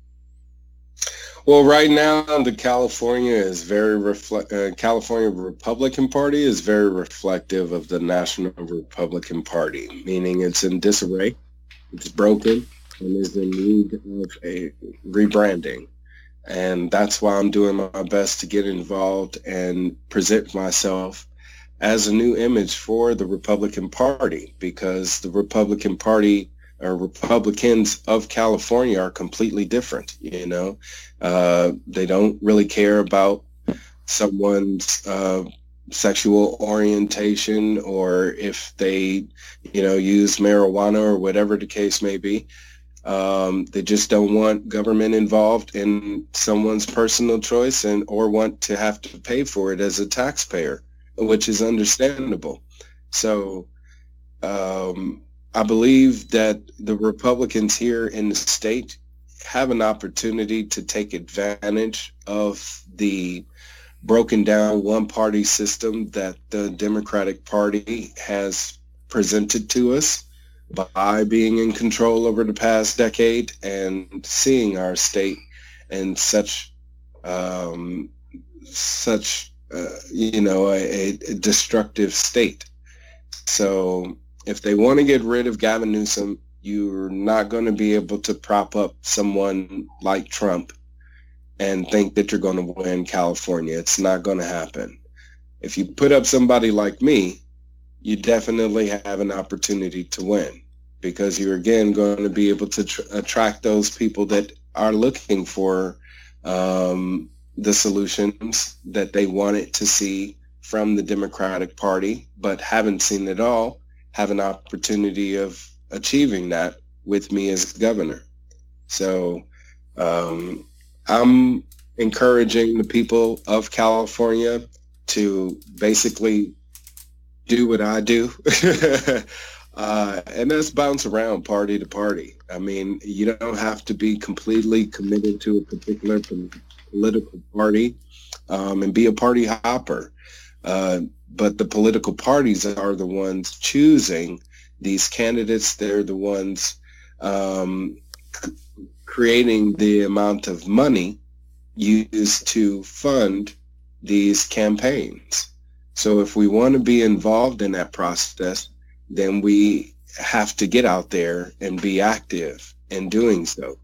[SPEAKER 4] Well, right now, the California is very reflect. Uh, California Republican Party is very reflective of the National Republican Party, meaning it's in disarray, it's broken, and is in need of a rebranding. And that's why I'm doing my best to get involved and present myself as a new image for the Republican Party, because the Republican Party or Republicans of California are completely different. You know, uh, they don't really care about someone's uh, sexual orientation or if they, you know, use marijuana or whatever the case may be. Um, they just don't want government involved in someone's personal choice and or want to have to pay for it as a taxpayer, which is understandable. So um, I believe that the Republicans here in the state have an opportunity to take advantage of the broken down one-party system that the Democratic Party has presented to us by being in control over the past decade and seeing our state in such um, such Uh, you know, a, a destructive state. So if they want to get rid of Gavin Newsom, you're not going to be able to prop up someone like Trump and think that you're going to win California. It's not going to happen. If you put up somebody like me, you definitely have an opportunity to win, because you're, again, going to be able to tr- attract those people that are looking for um, the solutions that they wanted to see from the Democratic Party, but haven't seen it all, have an opportunity of achieving that with me as governor. So um, I'm encouraging the people of California to basically do what I do. uh, and that's bounce around party to party. I mean, you don't have to be completely committed to a particular political party um, and be a party hopper. Uh, but the political parties are the ones choosing these candidates. They're the ones um, c- creating the amount of money used to fund these campaigns. So if we want to be involved in that process, then we have to get out there and be active in doing so.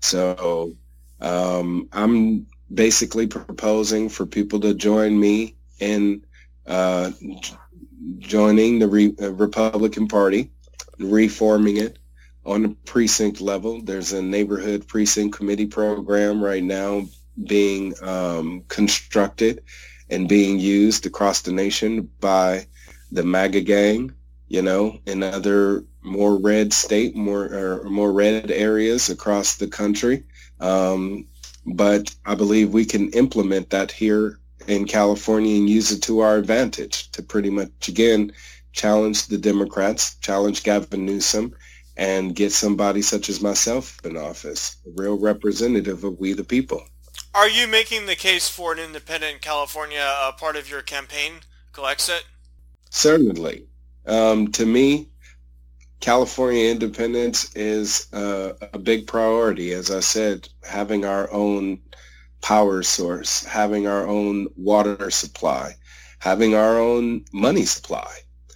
[SPEAKER 4] So um, I'm basically proposing for people to join me in uh, joining the Re- uh, Republican Party, reforming it on the precinct level. There's a neighborhood precinct committee program right now being um, constructed and being used across the nation by the MAGA gang, you know, in other more red state, more or more red areas across the country. Um, but I believe we can implement that here in California and use it to our advantage to pretty much, again, challenge the Democrats, challenge Gavin Newsom, and get somebody such as myself in office, a real representative of we the people.
[SPEAKER 2] Are you making the case for an independent California uh, part of your campaign, Calexit?
[SPEAKER 4] Certainly. Um, to me, California independence is uh, a big priority. As I said, having our own power source, having our own water supply, having our own money supply.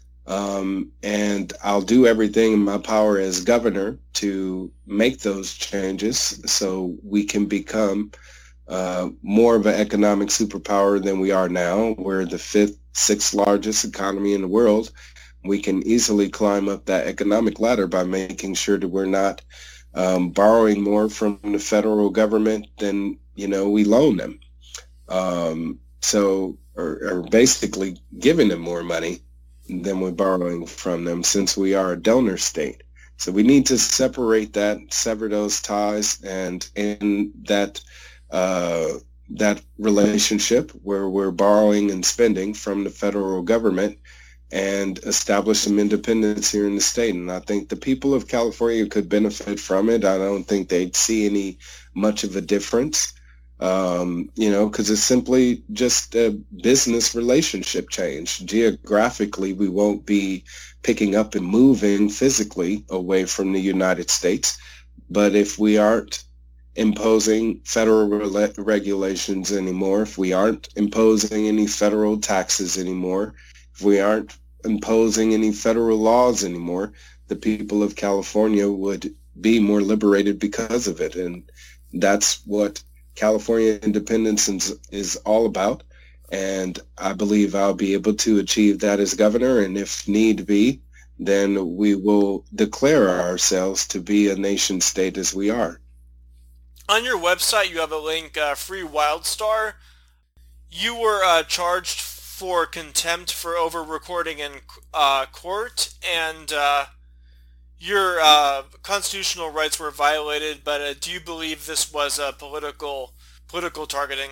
[SPEAKER 4] Um, and I'll do everything in my power as governor to make those changes so we can become uh, more of an economic superpower than we are now. We're the fifth, sixth largest economy in the world. We can easily climb up that economic ladder by making sure that we're not um, borrowing more from the federal government than, you know, we loan them. Um, so, or, or basically giving them more money than we're borrowing from them, since we are a donor state. So we need to separate that, sever those ties, and in that uh, that relationship where we're borrowing and spending from the federal government, and establish some independence here in the state. And I think the people of California could benefit from it. I don't think they'd see any much of a difference, um, you know, because it's simply just a business relationship change. Geographically, we won't be picking up and moving physically away from the United States. But if we aren't imposing federal re- regulations anymore, if we aren't imposing any federal taxes anymore, if we aren't imposing any federal laws anymore, the people of California would be more liberated because of it. And that's what California independence is, is all about. And I believe I'll be able to achieve that as governor. And if need be, then we will declare ourselves to be a nation state as we are.
[SPEAKER 2] On your website, you have a link, uh, Free WildStar. You were uh, charged for contempt for over-recording in uh, court, and uh, your uh, constitutional rights were violated, but uh, do you believe this was uh, political political targeting?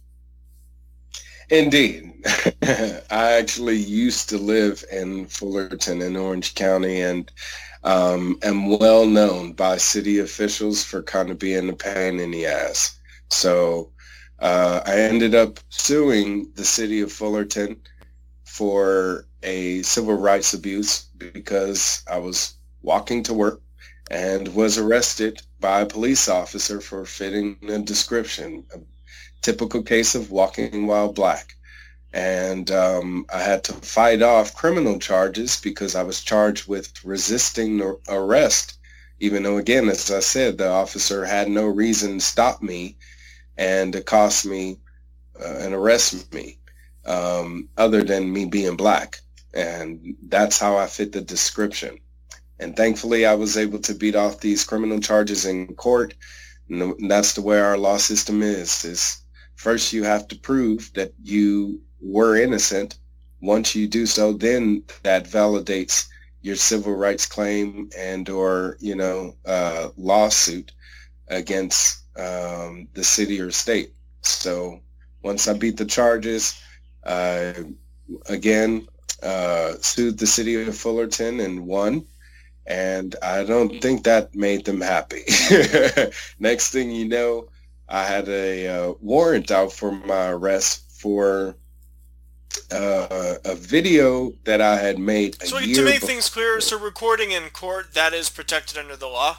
[SPEAKER 4] Indeed. I actually used to live in Fullerton in Orange County, and um, am well known by city officials for kind of being a pain in the ass. So Uh, I ended up suing the city of Fullerton for a civil rights abuse because I was walking to work and was arrested by a police officer for fitting a description, a typical case of walking while black. And um, I had to fight off criminal charges because I was charged with resisting arrest, even though, again, as I said, the officer had no reason to stop me and accost me uh, and arrest me, um, other than me being black. And that's how I fit the description. And thankfully, I was able to beat off these criminal charges in court. And that's the way our law system is, is first you have to prove that you were innocent. Once you do so, then that validates your civil rights claim and or, you know, uh, lawsuit against um, the city or state. So once I beat the charges, I again uh, sued the city of Fullerton and won. And I don't think that made them happy. Next thing you know, I had a uh, warrant out for my arrest for uh, a video that I had made a
[SPEAKER 2] So
[SPEAKER 4] year
[SPEAKER 2] to make
[SPEAKER 4] before.
[SPEAKER 2] things clear, so recording in court, that is protected under the law?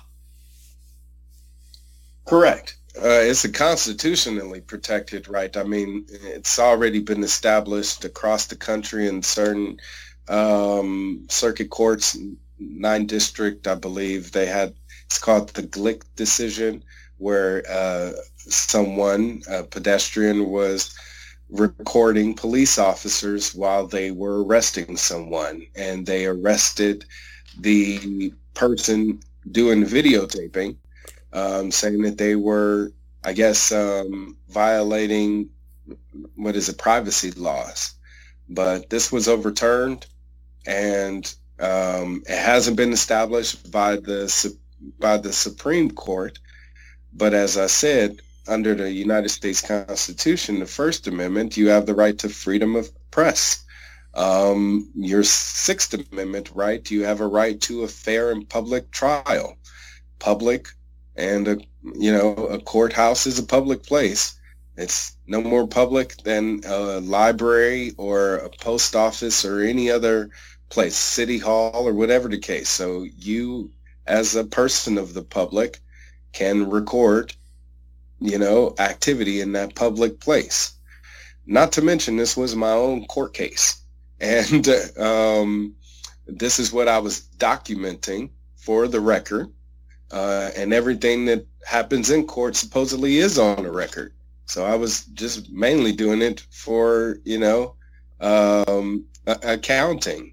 [SPEAKER 4] Correct. Uh, it's a constitutionally protected right. I mean, it's already been established across the country in certain um, circuit courts, Ninth District, I believe. They had, it's called the Glick decision, where uh, someone, a pedestrian, was recording police officers while they were arresting someone, and they arrested the person doing the videotaping, um, saying that they were, I guess, um, violating, what is it, privacy laws. But this was overturned, and um, it hasn't been established by the by the Supreme Court. But as I said, under the United States Constitution, the First Amendment, you have the right to freedom of press. Um, your Sixth Amendment right, you have a right to a fair and public trial. Public and, a, you know, a courthouse is a public place. It's no more public than a library or a post office or any other place, city hall or whatever the case. So you, as a person of the public, can record, you know, activity in that public place. Not to mention, this was my own court case. And um, this is what I was documenting for the record. Uh, and everything that happens in court supposedly is on the record. So I was just mainly doing it for, you know, um, accounting.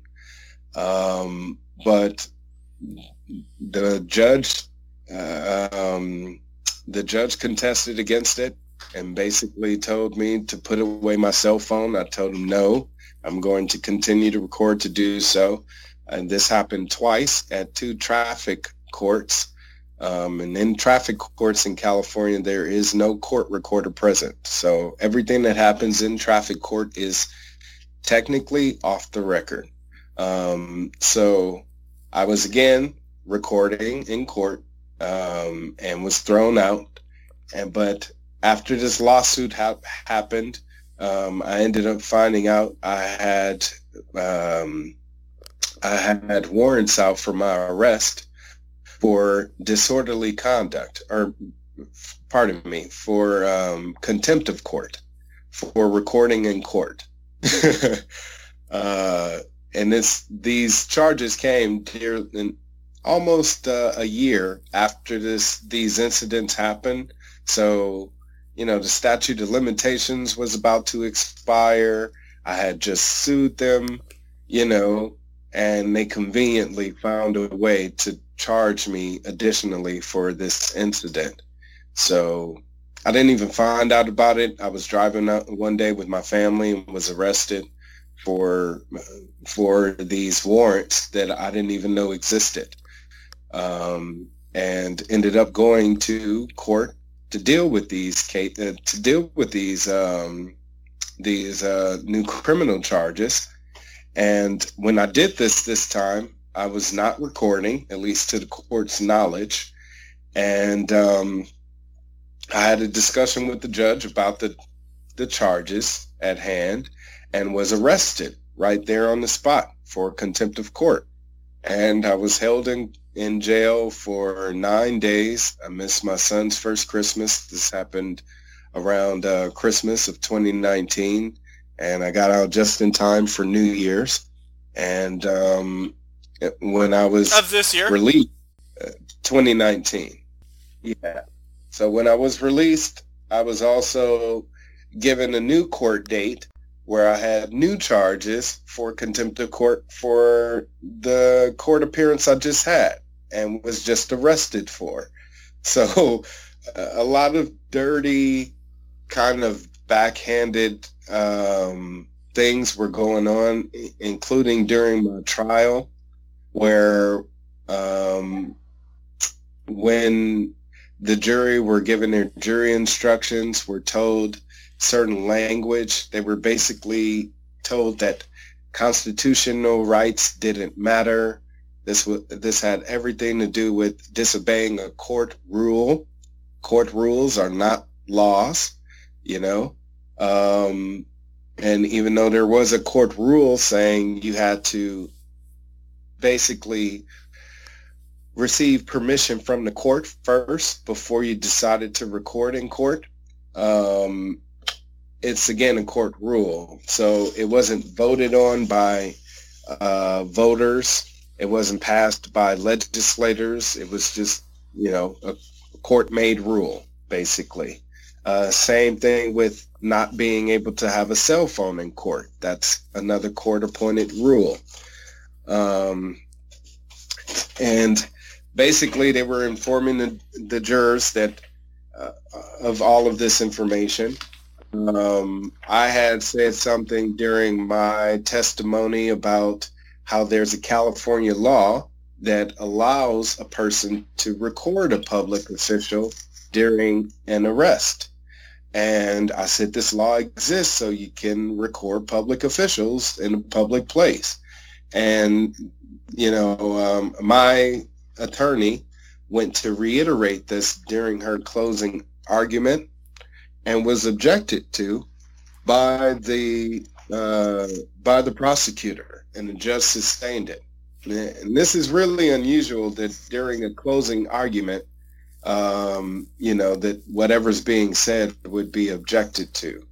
[SPEAKER 4] Um, but the judge, uh, um, the judge contested against it and basically told me to put away my cell phone. I told him, no, I'm going to continue to record to do so. And this happened twice at two traffic courts. Um, and in traffic courts in California, there is no court recorder present. So everything that happens in traffic court is technically off the record. Um, so I was again recording in court um, and was thrown out. And but after this lawsuit ha- happened, um, I ended up finding out I had um, I had warrants out for my arrest for disorderly conduct, or pardon me, for um, contempt of court, for recording in court. uh, and this, these charges came dear, in almost uh, a year after this these incidents happened. So, you know, the statute of limitations was about to expire. I had just sued them, you know, and they conveniently found a way to charge me additionally for this incident. So I didn't even find out about it. I was driving out one day with my family and was arrested for for these warrants that I didn't even know existed, um, and ended up going to court to deal with these case, uh, to deal with these um, these uh, new criminal charges. And when I did this this time, I was not recording, at least to the court's knowledge. And um, I had a discussion with the judge about the the charges at hand and was arrested right there on the spot for contempt of court. And I was held in, in jail for nine days. I missed my son's first Christmas. This happened around uh, Christmas of twenty nineteen. And I got out just in time for New Year's. And um, when I was
[SPEAKER 2] of this year,
[SPEAKER 4] released, uh, twenty nineteen. Yeah. So when I was released, I was also given a new court date where I had new charges for contempt of court for the court appearance I just had and was just arrested for. So uh, a lot of dirty kind of backhanded um, things were going on, including during my trial, where um, when the jury were given their jury instructions, were told certain language. They were basically told that constitutional rights didn't matter. This was, this had everything to do with disobeying a court rule. Court rules are not laws, you know. Um, and even though there was a court rule saying you had to basically receive permission from the court first before you decided to record in court, um, it's again a court rule. So it wasn't voted on by uh, voters. It wasn't passed by legislators. It was just, you know, a court-made rule, basically. Uh, same thing with not being able to have a cell phone in court. That's another court-appointed rule. Um, and basically, they were informing the, the jurors that uh, of all of this information. Um, I had said something during my testimony about how there's a California law that allows a person to record a public official during an arrest. And I said this law exists so you can record public officials in a public place. And, you know, um, my attorney went to reiterate this during her closing argument and was objected to by the uh, by the prosecutor, and the judge sustained it. And this is really unusual that during a closing argument, um, you know, that whatever's being said would be objected to.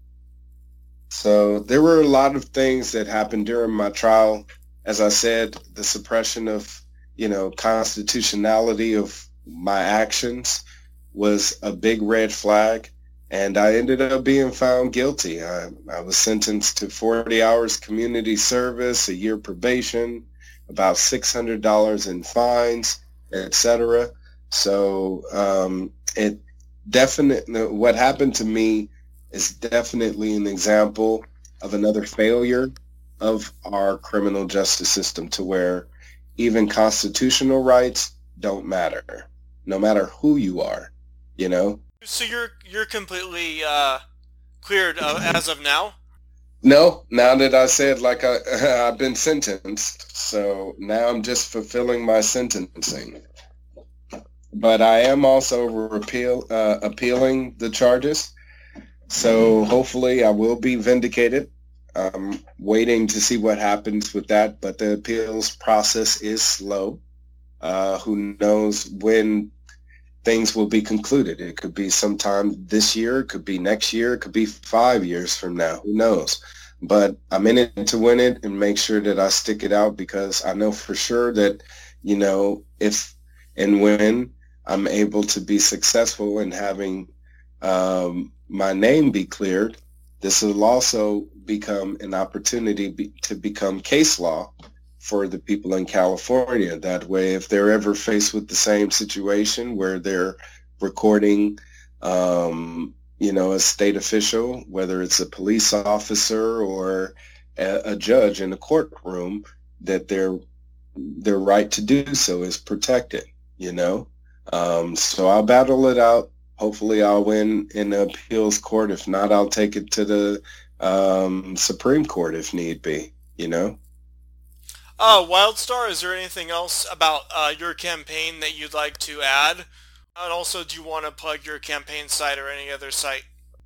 [SPEAKER 4] So there were a lot of things that happened during my trial. As I said, the suppression of, you know, constitutionality of my actions was a big red flag. And I ended up being found guilty. I, I was sentenced to forty hours community service, a year probation, about six hundred dollars in fines, et cetera. So um, it definitely, what happened to me is definitely an example of another failure of our criminal justice system, to where even constitutional rights don't matter, no matter who you are, you know?
[SPEAKER 2] So you're you're completely uh, cleared uh, as of now?
[SPEAKER 4] No, now that I said, like, I, I've been sentenced, so now I'm just fulfilling my sentencing. But I am also repeal, uh, appealing the charges, so hopefully I will be vindicated. I'm waiting to see what happens with that, but the appeals process is slow. Uh, who knows when things will be concluded? It could be sometime this year, it could be next year, it could be five years from now, who knows? But I'm in it to win it and make sure that I stick it out, because I know for sure that, you know, if and when I'm able to be successful in having um, my name be cleared, this will also become an opportunity be, to become case law for the people in California. That way, if they're ever faced with the same situation where they're recording, um, you know, a state official, whether it's a police officer or a, a judge in a courtroom, that their their right to do so is protected, you know? Um, so I'll battle it out. Hopefully I'll win in the appeals court. If not, I'll take it to the um, Supreme Court if need be, you know?
[SPEAKER 2] Uh, Wildstar, is there anything else about uh, your campaign that you'd like to add? And also, do you want to plug your campaign site or any other site?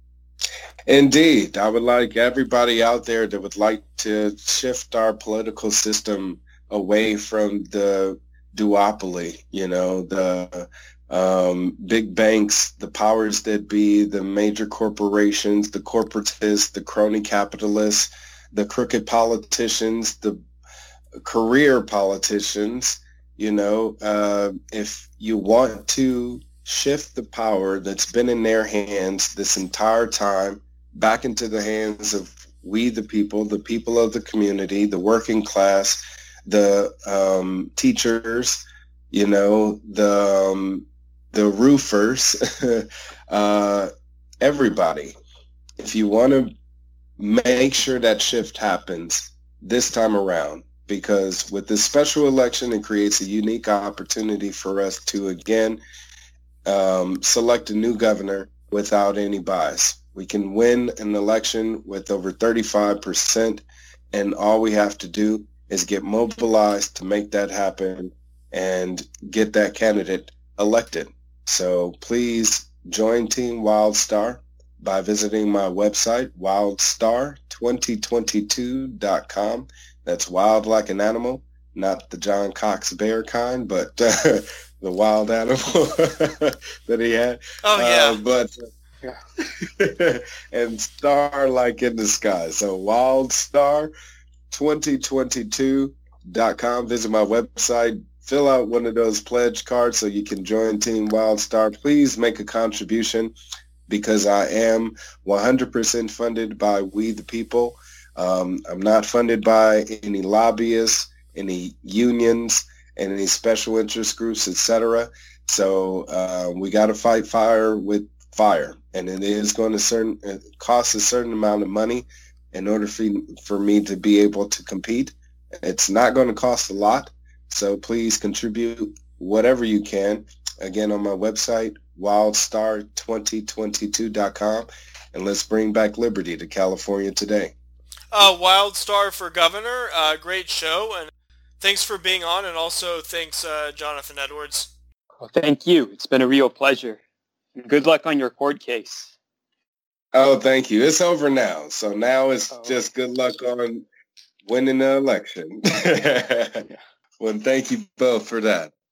[SPEAKER 4] Indeed. I would like everybody out there that would like to shift our political system away from the duopoly, you know, the um, big banks, the powers that be, the major corporations, the corporatists, the crony capitalists, the crooked politicians, the career politicians. You know, uh, if you want to shift the power that's been in their hands this entire time back into the hands of we the people, the people of the community, the working class, the um, teachers, you know, the um, the roofers, uh, everybody. if you want to make sure that shift happens this time around, because with this special election, it creates a unique opportunity for us to, again, um, select a new governor without any bias. We can win an election with over thirty-five percent, and all we have to do is get mobilized to make that happen and get that candidate elected. So please join Team WildStar by visiting my website, wildstar twenty twenty-two dot com. That's wild like an animal, not the John Cox bear kind, but uh, the wild animal that he had.
[SPEAKER 2] Oh, yeah.
[SPEAKER 4] Uh, but uh, and star like in the sky. So wildstar twenty twenty-two dot com. Visit my website. Fill out one of those pledge cards so you can join Team WildStar. Please make a contribution because I am one hundred percent funded by We the People. Um, I'm not funded by any lobbyists, any unions, and any special interest groups, et cetera. So uh, we got to fight fire with fire, and it is going to certain it cost a certain amount of money in order for, for me to be able to compete. It's not going to cost a lot, so please contribute whatever you can. Again, on my website, wildstar twenty twenty-two dot com, and let's bring back liberty to California today.
[SPEAKER 2] Uh, WildStar for Governor, uh, great show, and thanks for being on, and also thanks, uh, Jonathan Edwards.
[SPEAKER 3] Well, thank you. It's been a real pleasure. And good luck on your court case.
[SPEAKER 4] Oh, thank you. It's over now. So now it's
[SPEAKER 3] oh.
[SPEAKER 4] just good luck on winning the election. Well, thank you both for that.